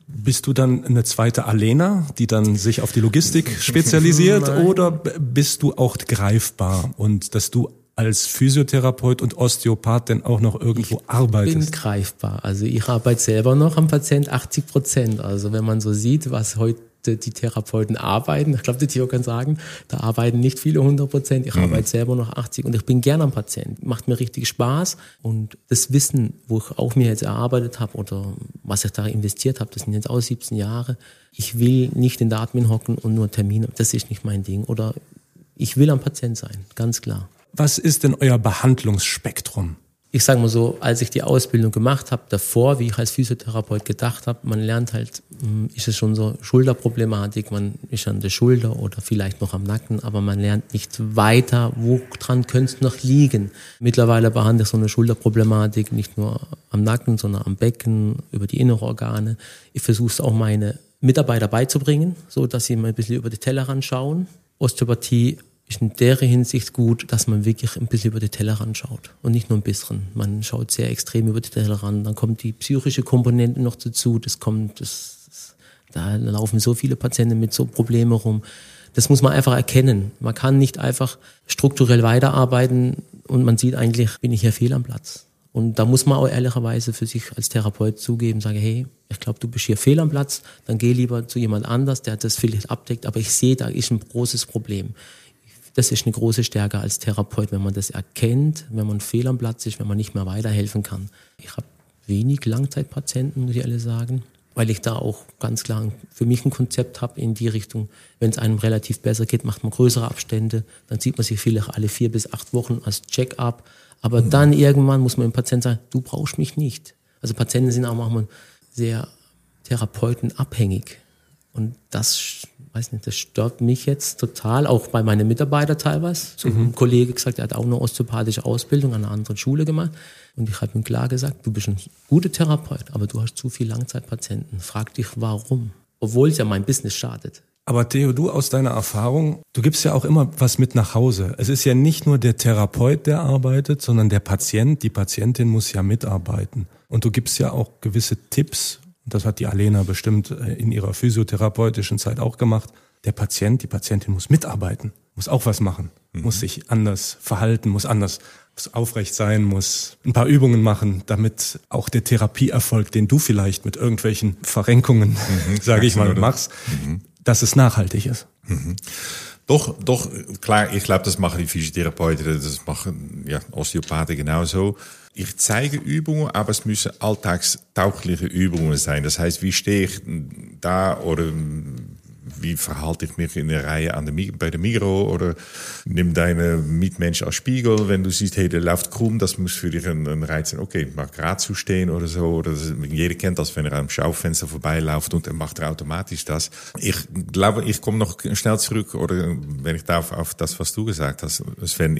Bist du dann eine zweite Alena, die dann sich auf die Logistik spezialisiert oder bist du auch greifbar und dass du als Physiotherapeut und Osteopath denn auch noch irgendwo arbeitest? Ich bin greifbar. Also ich arbeite selber noch am Patient 80%. Also wenn man so sieht, was heute die Therapeuten arbeiten, ich glaube, der Theo kann sagen, da arbeiten nicht viele 100%. Ich arbeite selber noch 80% und ich bin gerne am Patient. Macht mir richtig Spaß und das Wissen, wo ich auch mir jetzt erarbeitet habe oder was ich da investiert habe, das sind jetzt auch 17 Jahre. Ich will nicht in der Admin hocken und nur Termine, das ist nicht mein Ding. Oder ich will am Patient sein, ganz klar. Was ist denn euer Behandlungsspektrum? Ich sage mal so, als ich die Ausbildung gemacht habe, davor, wie ich als Physiotherapeut gedacht habe, man lernt halt, ist es schon so Schulterproblematik, man ist an der Schulter oder vielleicht noch am Nacken, aber man lernt nicht weiter, woran könnte es noch liegen. Mittlerweile behandle ich so eine Schulterproblematik nicht nur am Nacken, sondern am Becken, über die inneren Organe. Ich versuche es auch meine Mitarbeiter beizubringen, so dass sie mal ein bisschen über die Tellerrand schauen. Osteopathie ist in der Hinsicht gut, dass man wirklich ein bisschen über die Tellerrand schaut und nicht nur ein bisschen. Man schaut sehr extrem über die Tellerrand. Dann kommt die psychische Komponente noch dazu. Da laufen so viele Patienten mit so Problemen rum. Das muss man einfach erkennen. Man kann nicht einfach strukturell weiterarbeiten und man sieht eigentlich, bin ich hier fehl am Platz. Und da muss man auch ehrlicherweise für sich als Therapeut zugeben, sagen, hey, ich glaube, du bist hier fehl am Platz, dann geh lieber zu jemand anders, der das vielleicht abdeckt. Aber ich sehe, da ist ein großes Problem. Das ist eine große Stärke als Therapeut, wenn man das erkennt, wenn man fehl am Platz ist, wenn man nicht mehr weiterhelfen kann. Ich habe wenig Langzeitpatienten, muss ich ehrlich sagen, weil ich da auch ganz klar für mich ein Konzept habe in die Richtung, wenn es einem relativ besser geht, macht man größere Abstände, dann sieht man sich vielleicht alle 4 bis 8 Wochen als Check-up, aber dann irgendwann muss man dem Patienten sagen, du brauchst mich nicht. Also Patienten sind auch manchmal sehr therapeutenabhängig und das stört mich jetzt total, auch bei meinen Mitarbeitern teilweise. So ein Kollege gesagt, er hat auch eine osteopathische Ausbildung an einer anderen Schule gemacht. Und ich habe ihm klar gesagt, du bist ein guter Therapeut, aber du hast zu viele Langzeitpatienten. Frag dich, warum? Obwohl es ja mein Business schadet. Aber Theo, du aus deiner Erfahrung, du gibst ja auch immer was mit nach Hause. Es ist ja nicht nur der Therapeut, der arbeitet, sondern der Patient, die Patientin muss ja mitarbeiten. Und du gibst ja auch gewisse Tipps. Das hat die Alena bestimmt in ihrer physiotherapeutischen Zeit auch gemacht. Der Patient, die Patientin muss mitarbeiten, muss auch was machen, muss sich anders verhalten, muss aufrecht sein, muss ein paar Übungen machen, damit auch der Therapieerfolg, den du vielleicht mit irgendwelchen Verrenkungen, sage ich mal, machst, dass es nachhaltig ist. Doch, klar, ich glaube, das machen die Physiotherapeuten, das machen Osteopathen genauso. Ich zeige Übungen, aber es müssen alltagstaugliche Übungen sein. Das heißt, wie stehe ich da oder wie verhalte ich mich in der Reihe bei der Migros oder nimm deine Mitmensch als Spiegel, wenn du siehst, hey, der läuft krumm, das muss für dich ein Reiz sein. Okay, mach gerade zu stehen oder so. Oder jeder kennt das, wenn er am Schaufenster vorbeiläuft und er macht automatisch das. Ich glaube, ich komme noch schnell zurück oder wenn ich darf auf das, was du gesagt hast, Sven,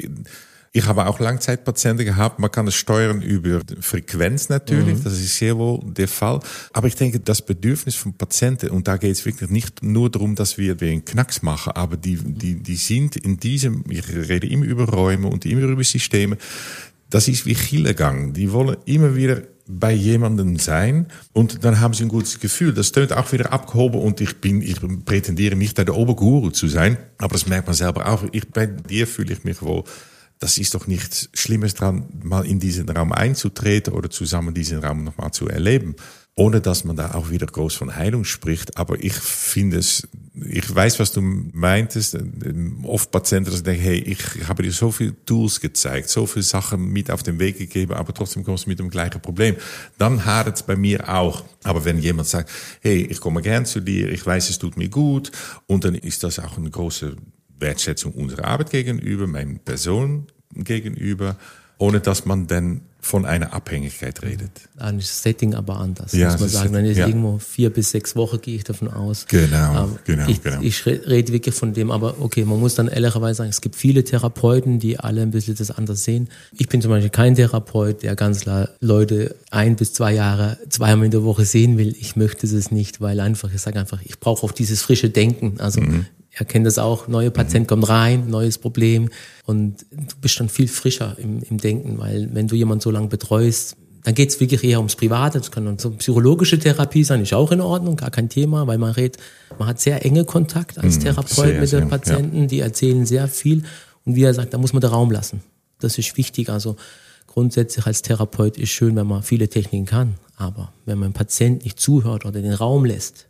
ich habe auch Langzeitpatienten gehabt. Man kann es steuern über Frequenz natürlich. Das ist sehr wohl der Fall. Aber ich denke, das Bedürfnis von Patienten, und da geht es wirklich nicht nur darum, dass wir einen Knacks machen, aber die sind in diesem, ich rede immer über Räume und immer über Systeme. Das ist wie Chillegang. Die wollen immer wieder bei jemandem sein und dann haben sie ein gutes Gefühl. Das tönt auch wieder abgehoben und ich prätendiere nicht der Oberguru zu sein, aber das merkt man selber auch. Bei dir fühle ich mich wohl. Das ist doch nichts Schlimmes dran, mal in diesen Raum einzutreten oder zusammen diesen Raum nochmal zu erleben. Ohne dass man da auch wieder groß von Heilung spricht. Aber ich finde es, ich weiß, was du meintest. Oft Patienten, dass ich denke, hey, ich habe dir so viele Tools gezeigt, so viele Sachen mit auf den Weg gegeben, aber trotzdem kommst du mit dem gleichen Problem. Dann hadert es bei mir auch. Aber wenn jemand sagt, hey, ich komme gern zu dir, ich weiß, es tut mir gut, und dann ist das auch eine große Wertschätzung unserer Arbeit gegenüber, meiner Person gegenüber, ohne dass man dann von einer Abhängigkeit redet. Dann ist das Setting aber anders, ja, muss man sagen. Dann ist irgendwo 4 bis 6 Wochen, gehe ich davon aus. Genau. Ich rede wirklich von dem, aber okay, man muss dann ehrlicherweise sagen, es gibt viele Therapeuten, die alle ein bisschen das anders sehen. Ich bin zum Beispiel kein Therapeut, der ganz klar Leute 1 bis 2 Jahre, 2-mal in der Woche sehen will. Ich möchte es nicht, weil ich sage einfach, ich brauche auch dieses frische Denken. Also er kennt das auch, neuer Patient kommt rein, neues Problem und du bist dann viel frischer im Denken, weil wenn du jemanden so lange betreust, Dann geht's wirklich eher ums Private, das kann dann so psychologische Therapie sein, ist auch in Ordnung, gar kein Thema, weil man hat sehr enge Kontakt als Therapeut mit den Patienten, die erzählen sehr viel und wie er sagt, da muss man den Raum lassen. Das ist wichtig, also grundsätzlich als Therapeut ist schön, wenn man viele Techniken kann, aber wenn man dem Patient nicht zuhört oder den Raum lässt,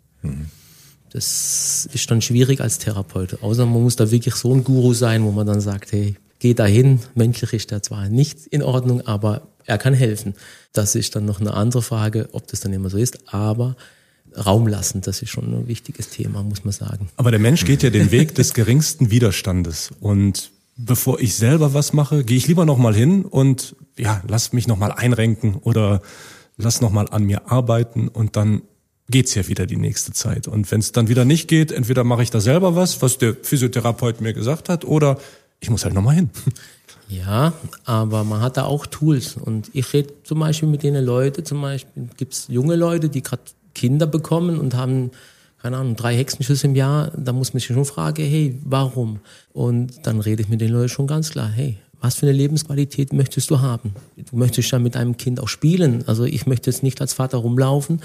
das ist dann schwierig als Therapeut. Außer man muss da wirklich so ein Guru sein, wo man dann sagt, hey, geh dahin, menschlich ist er zwar nicht in Ordnung, aber er kann helfen. Das ist dann noch eine andere Frage, ob das dann immer so ist, aber Raum lassen, das ist schon ein wichtiges Thema, muss man sagen. Aber der Mensch geht ja den Weg des geringsten Widerstandes und bevor ich selber was mache, gehe ich lieber nochmal hin und lass mich nochmal einrenken oder lass nochmal an mir arbeiten und dann geht's ja wieder die nächste Zeit. Und wenn es dann wieder nicht geht, entweder mache ich da selber was der Physiotherapeut mir gesagt hat, oder ich muss halt nochmal hin. Ja, aber man hat da auch Tools und ich rede zum Beispiel mit denen Leuten, zum Beispiel gibt's junge Leute, die gerade Kinder bekommen und haben, keine Ahnung, 3 Hexenschüsse im Jahr, da muss man sich schon fragen, hey, warum? Und dann rede ich mit den Leuten schon ganz klar, hey, was für eine Lebensqualität möchtest du haben? Du möchtest ja mit deinem Kind auch spielen, also ich möchte jetzt nicht als Vater rumlaufen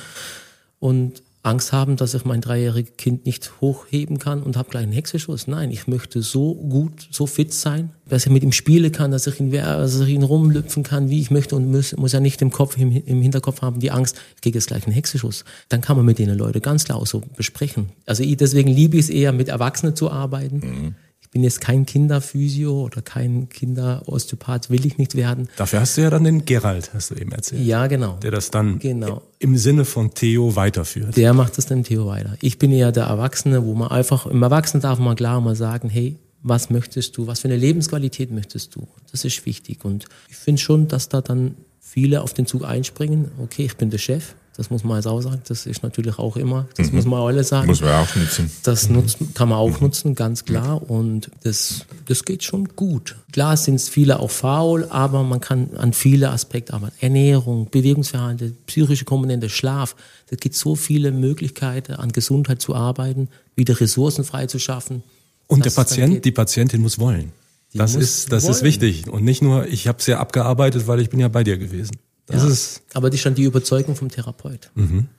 und Angst haben, dass ich mein 3-jähriges Kind nicht hochheben kann und habe gleich einen Hexenschuss. Nein, ich möchte so gut, so fit sein, dass ich mit ihm spielen kann, dass ich ihn rumlüpfen kann, wie ich möchte und muss ja nicht im Hinterkopf haben, die Angst, ich kriege jetzt gleich einen Hexenschuss. Dann kann man mit den Leuten ganz klar auch so besprechen. Also deswegen liebe ich es eher, mit Erwachsenen zu arbeiten. Ich bin jetzt kein Kinderphysio oder kein Kinderosteopath, will ich nicht werden. Dafür hast du ja dann den Gerald, hast du eben erzählt. Ja, genau. Der das dann im Sinne von Theo weiterführt. Der macht das dann Theo weiter. Ich bin eher der Erwachsene, wo man einfach, im Erwachsenen darf man klar mal sagen, hey, was möchtest du, was für eine Lebensqualität möchtest du? Das ist wichtig und ich finde schon, dass da dann viele auf den Zug einspringen. Okay, ich bin der Chef. Das muss man jetzt auch sagen, das ist natürlich auch immer, das muss man auch alle sagen. Muss man auch nutzen. Das kann man auch nutzen, ganz klar. Und das geht schon gut. Klar sind viele auch faul, aber man kann an viele Aspekte arbeiten. Ernährung, Bewegungsverhalten, psychische Komponente, Schlaf. Es gibt so viele Möglichkeiten, an Gesundheit zu arbeiten, wieder Ressourcen frei zu schaffen. Und der Patient, die Patientin muss wollen. Das ist wichtig. Und nicht nur, ich habe es ja abgearbeitet, weil ich bin ja bei dir gewesen. Aber das ist dann die Überzeugung vom Therapeut.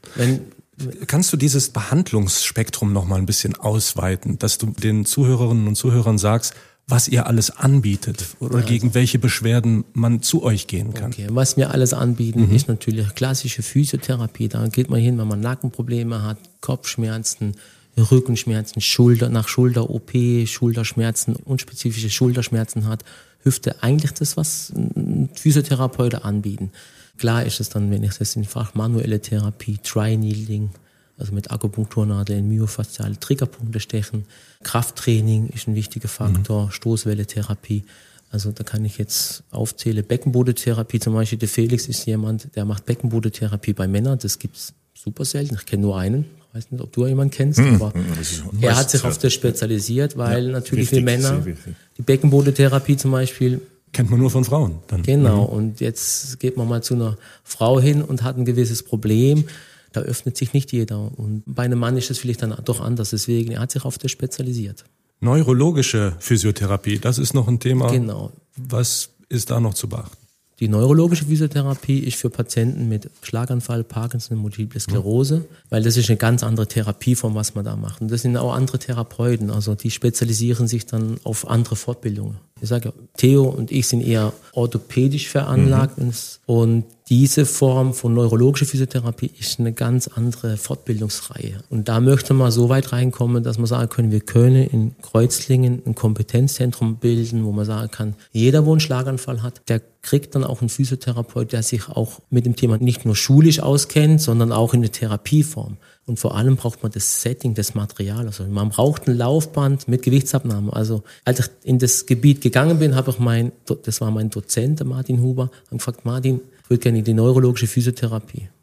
Kannst du dieses Behandlungsspektrum noch mal ein bisschen ausweiten, dass du den Zuhörerinnen und Zuhörern sagst, was ihr alles anbietet oder gegen welche Beschwerden man zu euch gehen kann? Okay, was wir alles anbieten, ist natürlich klassische Physiotherapie. Da geht man hin, wenn man Nackenprobleme hat, Kopfschmerzen, Rückenschmerzen, nach Schulter-OP, Schulterschmerzen, unspezifische Schulterschmerzen hat, Hüfte, eigentlich das, was Physiotherapeuten anbieten. Klar ist es dann, wenn ich das in Fach manuelle Therapie, Dry-Needling, also mit Akupunkturnadel in myofasziale Triggerpunkte stechen. Krafttraining ist ein wichtiger Faktor, Stoßwelle-Therapie. Also da kann ich jetzt aufzählen, Beckenbodentherapie zum Beispiel. Der Felix ist jemand, der macht Beckenbodentherapie bei Männern. Das gibt's super selten. Ich kenne nur einen. Ich weiß nicht, ob du jemanden kennst, aber er hat sich auf das spezialisiert, weil natürlich für Männer die Beckenbodentherapie zum Beispiel kennt man nur von Frauen. Dann. Genau. Und jetzt geht man mal zu einer Frau hin und hat ein gewisses Problem. Da öffnet sich nicht jeder. Und bei einem Mann ist es vielleicht dann doch anders. Deswegen, er hat sich auf das spezialisiert. Neurologische Physiotherapie, das ist noch ein Thema. Genau. Was ist da noch zu beachten? Die neurologische Physiotherapie ist für Patienten mit Schlaganfall, Parkinson, Multiple Sklerose, weil das ist eine ganz andere Therapieform, was man da macht. Und das sind auch andere Therapeuten, also die spezialisieren sich dann auf andere Fortbildungen. Ich sage ja, Theo und ich sind eher orthopädisch veranlagt und diese Form von neurologischer Physiotherapie ist eine ganz andere Fortbildungsreihe. Und da möchte man so weit reinkommen, dass man sagen können, wir können in Kreuzlingen ein Kompetenzzentrum bilden, wo man sagen kann, jeder, wo einen Schlaganfall hat, der kriegt dann auch einen Physiotherapeut, der sich auch mit dem Thema nicht nur schulisch auskennt, sondern auch in der Therapieform. Und vor allem braucht man das Setting, das Material. Also man braucht ein Laufband mit Gewichtsabnahme. Also als ich in das Gebiet gegangen bin, habe ich das war mein Dozent, der Martin Huber, gefragt, Martin, ich würde gerne in die neurologische Physiotherapie.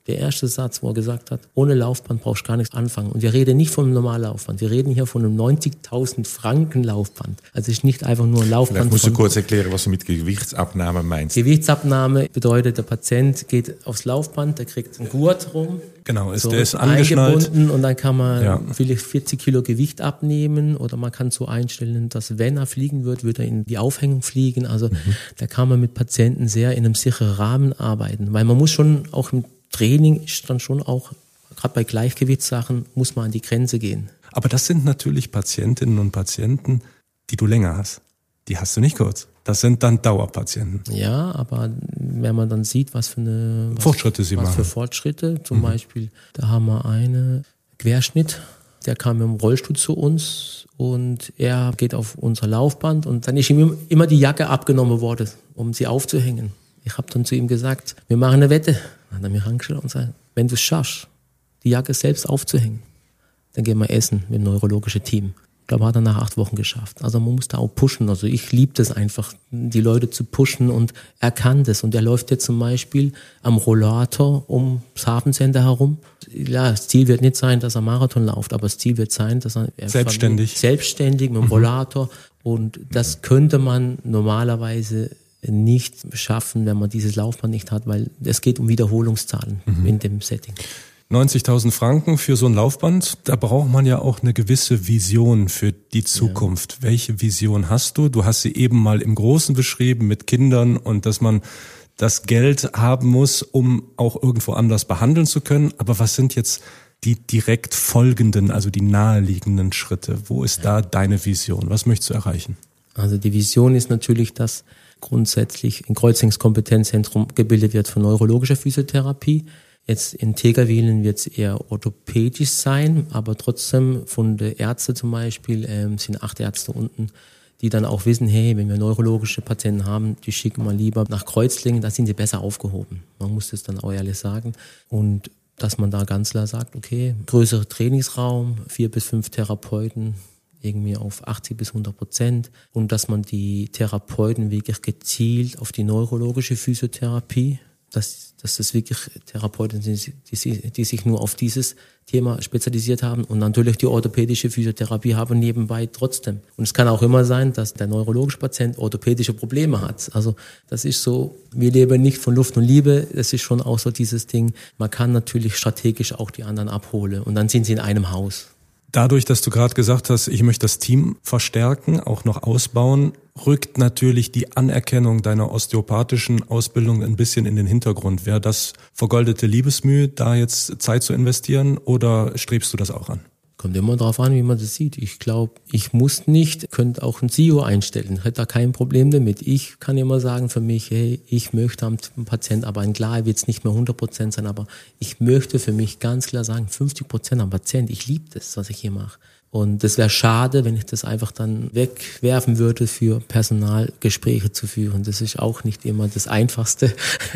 Der erste Satz, wo er gesagt hat, ohne Laufband brauchst du gar nichts anfangen. Und wir reden nicht von einem Normallaufband, wir reden hier von einem 90.000 Franken Laufband. Also es ist nicht einfach nur ein Laufband. Vielleicht musst du kurz erklären, was du mit Gewichtsabnahme meinst. Gewichtsabnahme bedeutet, der Patient geht aufs Laufband, der kriegt einen Gurt rum. Genau, der ist angeschnallt. Und dann kann man vielleicht 40 Kilo Gewicht abnehmen oder man kann so einstellen, dass wenn er fliegen wird, wird er in die Aufhängung fliegen. Also da kann man mit Patienten sehr in einem sicheren Rahmen arbeiten, weil man muss schon auch im Training ist dann schon auch, gerade bei Gleichgewichtssachen, muss man an die Grenze gehen. Aber das sind natürlich Patientinnen und Patienten, die du länger hast. Die hast du nicht kurz. Das sind dann Dauerpatienten. Ja, aber wenn man dann sieht, was für Fortschritte sie machen. Für Fortschritte, zum Beispiel, da haben wir einen Querschnitt, der kam im Rollstuhl zu uns und er geht auf unser Laufband und dann ist ihm immer die Jacke abgenommen worden, um sie aufzuhängen. Ich habe dann zu ihm gesagt, wir machen eine Wette. Dann hat er mich angeschaut und gesagt, wenn du es schaffst, die Jacke selbst aufzuhängen, dann gehen wir essen mit dem neurologischen Team. Ich glaube, hat er nach 8 Wochen geschafft. Also man muss da auch pushen. Also ich liebe das einfach, die Leute zu pushen und er kann das. Und er läuft jetzt zum Beispiel am Rollator ums Hafencenter herum. Ja, das Ziel wird nicht sein, dass er Marathon läuft, aber das Ziel wird sein, dass er selbstständig mit dem Rollator. Und das könnte man normalerweise nicht schaffen, wenn man dieses Laufband nicht hat, weil es geht um Wiederholungszahlen in dem Setting. 90.000 Franken für so ein Laufband, da braucht man ja auch eine gewisse Vision für die Zukunft. Ja. Welche Vision hast du? Du hast sie eben mal im Großen beschrieben mit Kindern und dass man das Geld haben muss, um auch irgendwo anders behandeln zu können. Aber was sind jetzt die direkt folgenden, also die naheliegenden Schritte? Wo ist da deine Vision? Was möchtest du erreichen? Also die Vision ist natürlich, dass grundsätzlich ein Kreuzlingskompetenzzentrum gebildet wird für neurologische Physiotherapie. Jetzt in Tegerwilen wird es eher orthopädisch sein, aber trotzdem von den Ärzten zum Beispiel sind 8 Ärzte unten, die dann auch wissen, hey, wenn wir neurologische Patienten haben, die schicken wir lieber nach Kreuzlingen, da sind sie besser aufgehoben. Man muss das dann auch ehrlich sagen. Und dass man da ganz klar sagt, okay, größere Trainingsraum, 4 bis 5 Therapeuten, irgendwie auf 80-100% und dass man die Therapeuten wirklich gezielt auf die neurologische Physiotherapie, dass das wirklich Therapeuten sind, die sich nur auf dieses Thema spezialisiert haben und natürlich die orthopädische Physiotherapie haben nebenbei trotzdem. Und es kann auch immer sein, dass der neurologische Patient orthopädische Probleme hat. Also das ist so, wir leben nicht von Luft und Liebe, das ist schon auch so dieses Ding, man kann natürlich strategisch auch die anderen abholen und dann sind sie in einem Haus. Dadurch, dass du gerade gesagt hast, ich möchte das Team verstärken, auch noch ausbauen, rückt natürlich die Anerkennung deiner osteopathischen Ausbildung ein bisschen in den Hintergrund. Wäre das vergoldete Liebesmühe, da jetzt Zeit zu investieren oder strebst du das auch an? Kommt immer drauf an, wie man das sieht. Ich glaube, ich muss nicht, könnte auch einen CEO einstellen, hätte da kein Problem damit. Ich kann immer sagen für mich, hey, ich möchte am Patient, aber klar wird es nicht mehr 100% sein, aber ich möchte für mich ganz klar sagen, 50% am Patient. Ich liebe das, was ich hier mache. Und das wäre schade, wenn ich das einfach dann wegwerfen würde, für Personalgespräche zu führen. Das ist auch nicht immer das Einfachste.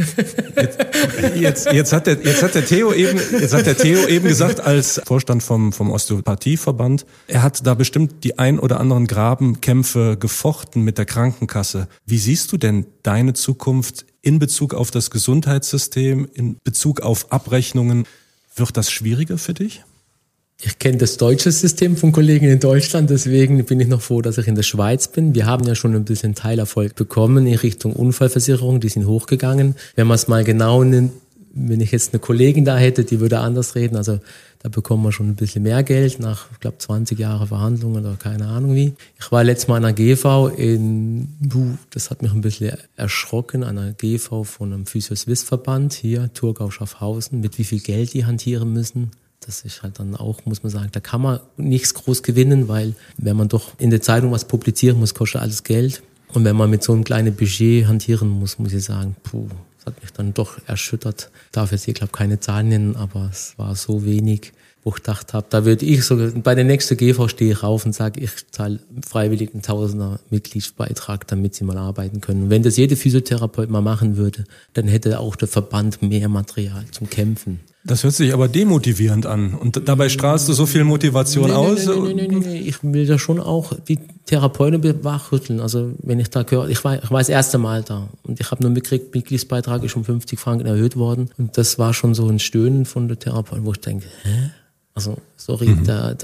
Jetzt hat der Theo eben gesagt, als Vorstand vom Osteopathieverband, er hat da bestimmt die ein oder anderen Grabenkämpfe gefochten mit der Krankenkasse. Wie siehst du denn deine Zukunft in Bezug auf das Gesundheitssystem, in Bezug auf Abrechnungen? Wird das schwieriger für dich? Ich kenne das deutsche System von Kollegen in Deutschland, deswegen bin ich noch froh, dass ich in der Schweiz bin. Wir haben ja schon ein bisschen Teilerfolg bekommen in Richtung Unfallversicherung, die sind hochgegangen. Wenn man es mal genau nimmt, wenn ich jetzt eine Kollegin da hätte, die würde anders reden, also da bekommen wir schon ein bisschen mehr Geld nach, ich glaube, 20 Jahre Verhandlungen oder keine Ahnung wie. Ich war letztes Mal an einer GV das hat mich ein bisschen erschrocken, an einer GV von einem Physio-Swiss-Verband hier, Thurgau-Schaffhausen, mit wie viel Geld die hantieren müssen. Das ist halt dann auch, muss man sagen, da kann man nichts groß gewinnen, weil wenn man doch in der Zeitung was publizieren muss, kostet alles Geld. Und wenn man mit so einem kleinen Budget hantieren muss ich sagen, das hat mich dann doch erschüttert. Ich darf jetzt hier, glaube ich, keine Zahlen nennen, aber es war so wenig, wo ich gedacht habe, da würde ich sogar, bei der nächsten GV stehe ich rauf und sage, ich zahle freiwillig einen 1000er Mitgliedsbeitrag, damit sie mal arbeiten können. Und wenn das jede Physiotherapeut mal machen würde, dann hätte auch der Verband mehr Material zum Kämpfen. Das hört sich aber demotivierend an. Und dabei strahlst du so viel Motivation aus? Nee. Ich will da schon auch die Therapeuten wachrütteln. Also wenn ich da gehört, ich war das erste Mal da und ich habe nur mitgekriegt, Mitgliedsbeitrag ist um 50 Franken erhöht worden. Und das war schon so ein Stöhnen von der Therapeuten, wo ich denke, Also, sorry, da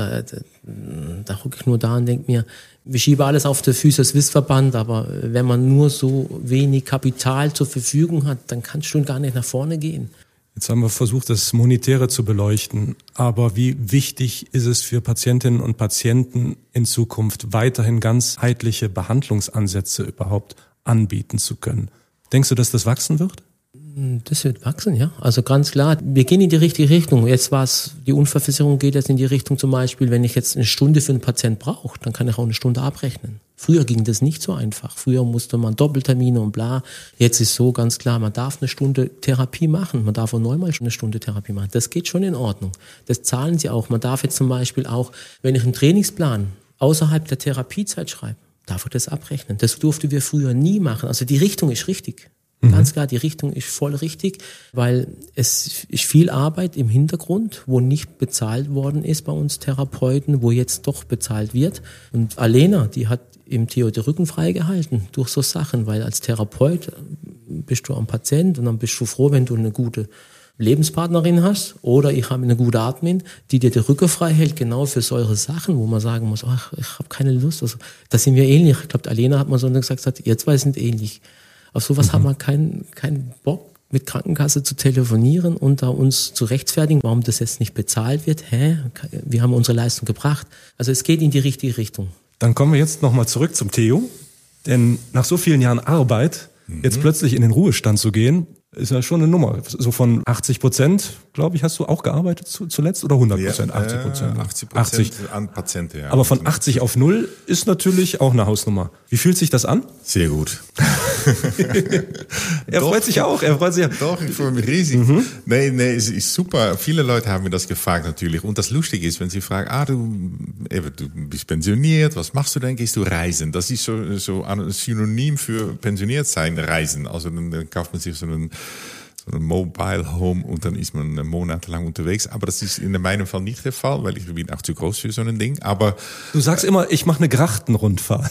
gucke ich nur da und denke mir, wir schieben alles auf den Physio-Swiss-Verband, aber wenn man nur so wenig Kapital zur Verfügung hat, dann kann es schon gar nicht nach vorne gehen. Jetzt haben wir versucht, das Monetäre zu beleuchten. Aber wie wichtig ist es für Patientinnen und Patienten in Zukunft weiterhin ganzheitliche Behandlungsansätze überhaupt anbieten zu können? Denkst du, dass das wachsen wird? Das wird wachsen, ja. Also ganz klar, wir gehen in die richtige Richtung. Jetzt die Unfallversicherung geht jetzt in die Richtung zum Beispiel, wenn ich jetzt eine Stunde für einen Patient brauche, dann kann ich auch eine Stunde abrechnen. Früher ging das nicht so einfach. Früher musste man Doppeltermine und bla. Jetzt ist so ganz klar, man darf eine Stunde Therapie machen. Man darf auch 9-mal eine Stunde Therapie machen. Das geht schon in Ordnung. Das zahlen sie auch. Man darf jetzt zum Beispiel auch, wenn ich einen Trainingsplan außerhalb der Therapiezeit schreibe, darf ich das abrechnen. Das durften wir früher nie machen. Also die Richtung ist richtig. Ganz klar, die Richtung ist voll richtig, weil es ist viel Arbeit im Hintergrund, wo nicht bezahlt worden ist bei uns Therapeuten, wo jetzt doch bezahlt wird. Und Alena, die hat im Theo den Rücken freigehalten durch so Sachen, weil als Therapeut bist du am Patient und dann bist du froh, wenn du eine gute Lebenspartnerin hast oder ich habe eine gute Admin, die dir den Rücken frei hält, genau für solche Sachen, wo man sagen muss, ach, ich habe keine Lust. Also, da sind wir ähnlich. Ich glaube, Alena hat mal so gesagt, ihr zwei sind ähnlich. Auf sowas haben wir keinen Bock, mit Krankenkasse zu telefonieren und da uns zu rechtfertigen, warum das jetzt nicht bezahlt wird. Wir haben unsere Leistung gebracht. Also es geht in die richtige Richtung. Dann kommen wir jetzt nochmal zurück zum Theo. Denn nach so vielen Jahren Arbeit, jetzt plötzlich in den Ruhestand zu gehen, ist ja schon eine Nummer. So von 80%, glaube ich, hast du auch gearbeitet zuletzt oder 100%? Ja, 80%. 80% an Patienten, ja. Aber von 80 auf 0 ist natürlich auch eine Hausnummer. Wie fühlt sich das an? Sehr gut. Er freut sich auch. Doch, ich freue mich riesig. Nee, es ist super. Viele Leute haben mir das gefragt natürlich. Und das Lustige ist, wenn sie fragen, du bist pensioniert, was machst du denn? Gehst du reisen? Das ist so ein Synonym für pensioniert sein, reisen. Also dann kauft man sich so ein Mobile Home und dann ist man monatelang unterwegs. Aber das ist in meinem Fall nicht der Fall, weil ich bin auch zu groß für so ein Ding. Aber du sagst immer, ich mache eine Grachtenrundfahrt.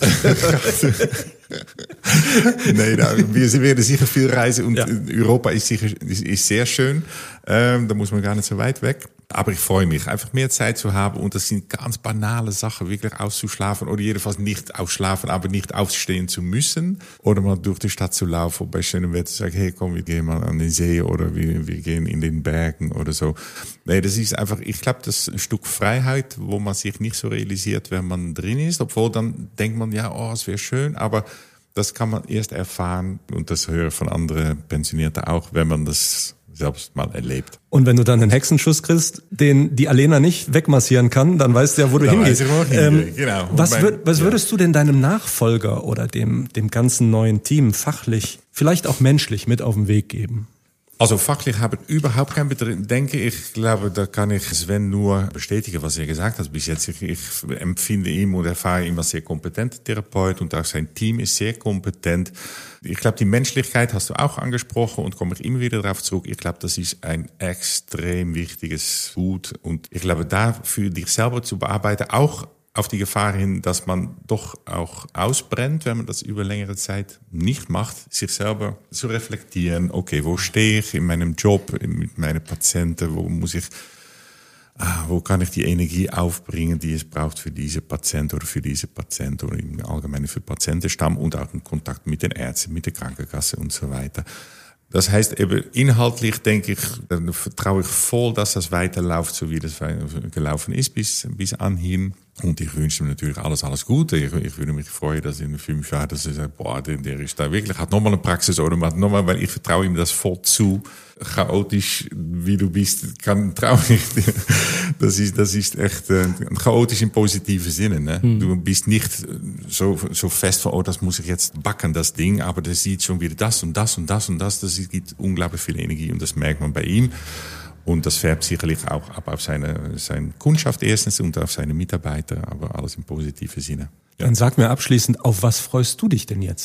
Nee, wir werden sicher viel reisen und Europa ist sehr schön. Da muss man gar nicht so weit weg. Aber ich freue mich, einfach mehr Zeit zu haben und das sind ganz banale Sachen, wirklich auszuschlafen oder jedenfalls nicht ausschlafen, aber nicht aufstehen zu müssen oder mal durch die Stadt zu laufen und bei schönem Wetter zu sagen, hey komm, wir gehen mal an den See oder wir gehen in den Bergen oder so. Nee, das ist einfach, ich glaube, das ist ein Stück Freiheit, wo man sich nicht so realisiert, wenn man drin ist, obwohl dann denkt man, ja, es wäre schön, aber das kann man erst erfahren und das höre ich von anderen Pensionierten auch, wenn man das selbst mal erlebt. Und wenn du dann einen Hexenschuss kriegst, den die Alena nicht wegmassieren kann, dann weißt du ja, wo du hingehst. Genau. Was würdest du denn deinem Nachfolger oder dem ganzen neuen Team fachlich, vielleicht auch menschlich mit auf den Weg geben? Also fachlich habe ich überhaupt kein Bedenken. Ich glaube, da kann ich Sven nur bestätigen, was er gesagt hat bis jetzt. Ich empfinde ihn und erfahre ihn als sehr kompetenter Therapeut und auch sein Team ist sehr kompetent. Ich glaube, die Menschlichkeit hast du auch angesprochen und komme ich immer wieder darauf zurück. Ich glaube, das ist ein extrem wichtiges Gut und ich glaube, da für dich selber zu bearbeiten, auch auf die Gefahr hin, dass man doch auch ausbrennt, wenn man das über längere Zeit nicht macht, sich selber zu reflektieren, okay, wo stehe ich in meinem Job, mit meinen Patienten, wo kann ich die Energie aufbringen, die es braucht für diese Patient oder im Allgemeinen für Patientenstamm und auch in Kontakt mit den Ärzten, mit der Krankenkasse und so weiter. Das heißt eben, inhaltlich denke ich, dann vertraue ich voll, dass das weiterläuft, so wie das gelaufen ist bis anhin. Und ich wünsche ihm natürlich alles Gute. Ich würde mich freuen, dass in 5 Jahren, dass er sagt, der ist da wirklich, hat nochmal eine Praxis oder nochmal, weil ich vertraue ihm das voll zu. Chaotisch, wie du bist, traue ich dir. Das ist echt chaotisch im positiven Sinne. Ne? Du bist nicht so fest von, das muss ich jetzt backen, das Ding, aber das sieht schon wieder das und das und das und das. Das gibt unglaublich viel Energie und das merkt man bei ihm. Und das färbt sicherlich auch ab auf seine Kundschaft erstens und auf seine Mitarbeiter, aber alles im positiven Sinne. Ja. Dann sag mir abschließend, auf was freust du dich denn jetzt?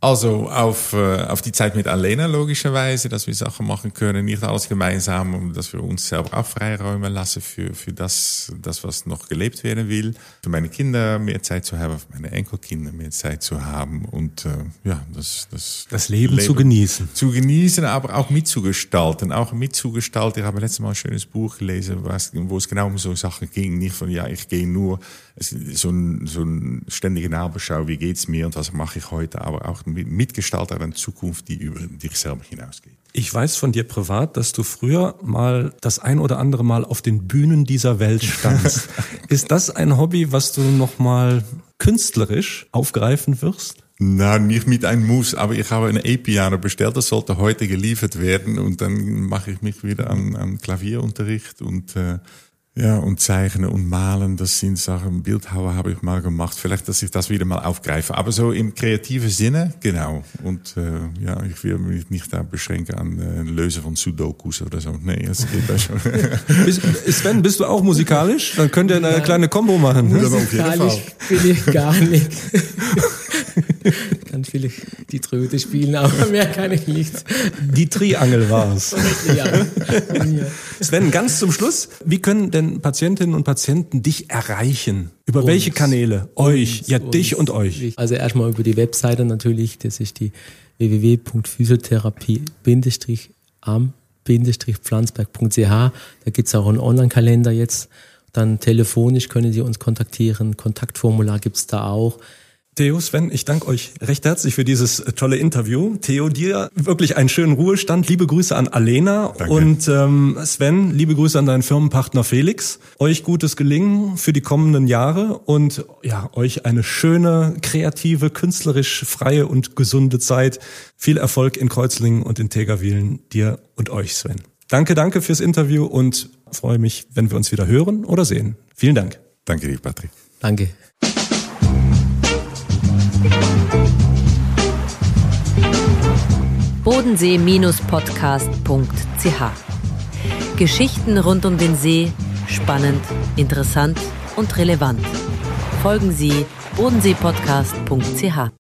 Also auf die Zeit mit Alena logischerweise, dass wir Sachen machen können, nicht alles gemeinsam, dass wir uns selber auch Freiräume lassen für das, was noch gelebt werden will. Für meine Kinder mehr Zeit zu haben, für meine Enkelkinder mehr Zeit zu haben und das Leben zu genießen. Zu genießen, aber auch mitzugestalten. Ich habe letztes Mal ein schönes Buch gelesen, wo es genau um so Sachen ging. Nicht von, ich gehe nur, so ein ständige Nachbeschau, wie geht's mir und was mache ich heute, aber auch mitgestaltet eine Zukunft, die über dich selber hinausgeht. Ich weiß von dir privat, dass du früher mal das ein oder andere Mal auf den Bühnen dieser Welt standst. Ist das ein Hobby, was du noch mal künstlerisch aufgreifen wirst? Na, nicht mit einem Muss, aber ich habe ein E-Piano bestellt, das sollte heute geliefert werden und dann mache ich mich wieder an Klavierunterricht und Zeichnen und Malen, das sind Sachen, Bildhauer habe ich mal gemacht. Vielleicht, dass ich das wieder mal aufgreife. Aber so im kreativen Sinne, genau. Und ich will mich nicht da beschränken an Lösen von Sudokus oder so. Nee, das geht da schon. Sven, bist du auch musikalisch? Dann könnt ihr eine kleine Kombo machen. Musikalisch bin ich gar nicht. Kann vielleicht die Tröte spielen, aber mehr kann ich nicht. Die Triangel war's. Ja. Sven, ganz zum Schluss, wie können denn Patientinnen und Patienten dich erreichen? Über welche Kanäle? Dich und euch. Also erstmal über die Webseite natürlich, das ist die www.physiotherapie-am-pflanzberg.ch. Da gibt's auch einen Online-Kalender jetzt. Dann telefonisch können Sie uns kontaktieren, Kontaktformular gibt's da auch. Theo, Sven, ich danke euch recht herzlich für dieses tolle Interview. Theo, dir wirklich einen schönen Ruhestand. Liebe Grüße an Alena. Danke. Und Sven, liebe Grüße an deinen Firmenpartner Felix. Euch gutes Gelingen für die kommenden Jahre und euch eine schöne, kreative, künstlerisch freie und gesunde Zeit. Viel Erfolg in Kreuzlingen und in Tägerwilen, dir und euch, Sven. Danke fürs Interview und freue mich, wenn wir uns wieder hören oder sehen. Vielen Dank. Danke dir, Patrick. Danke. Bodensee-podcast.ch. Geschichten rund um den See, spannend, interessant und relevant. Folgen Sie bodensee-podcast.ch.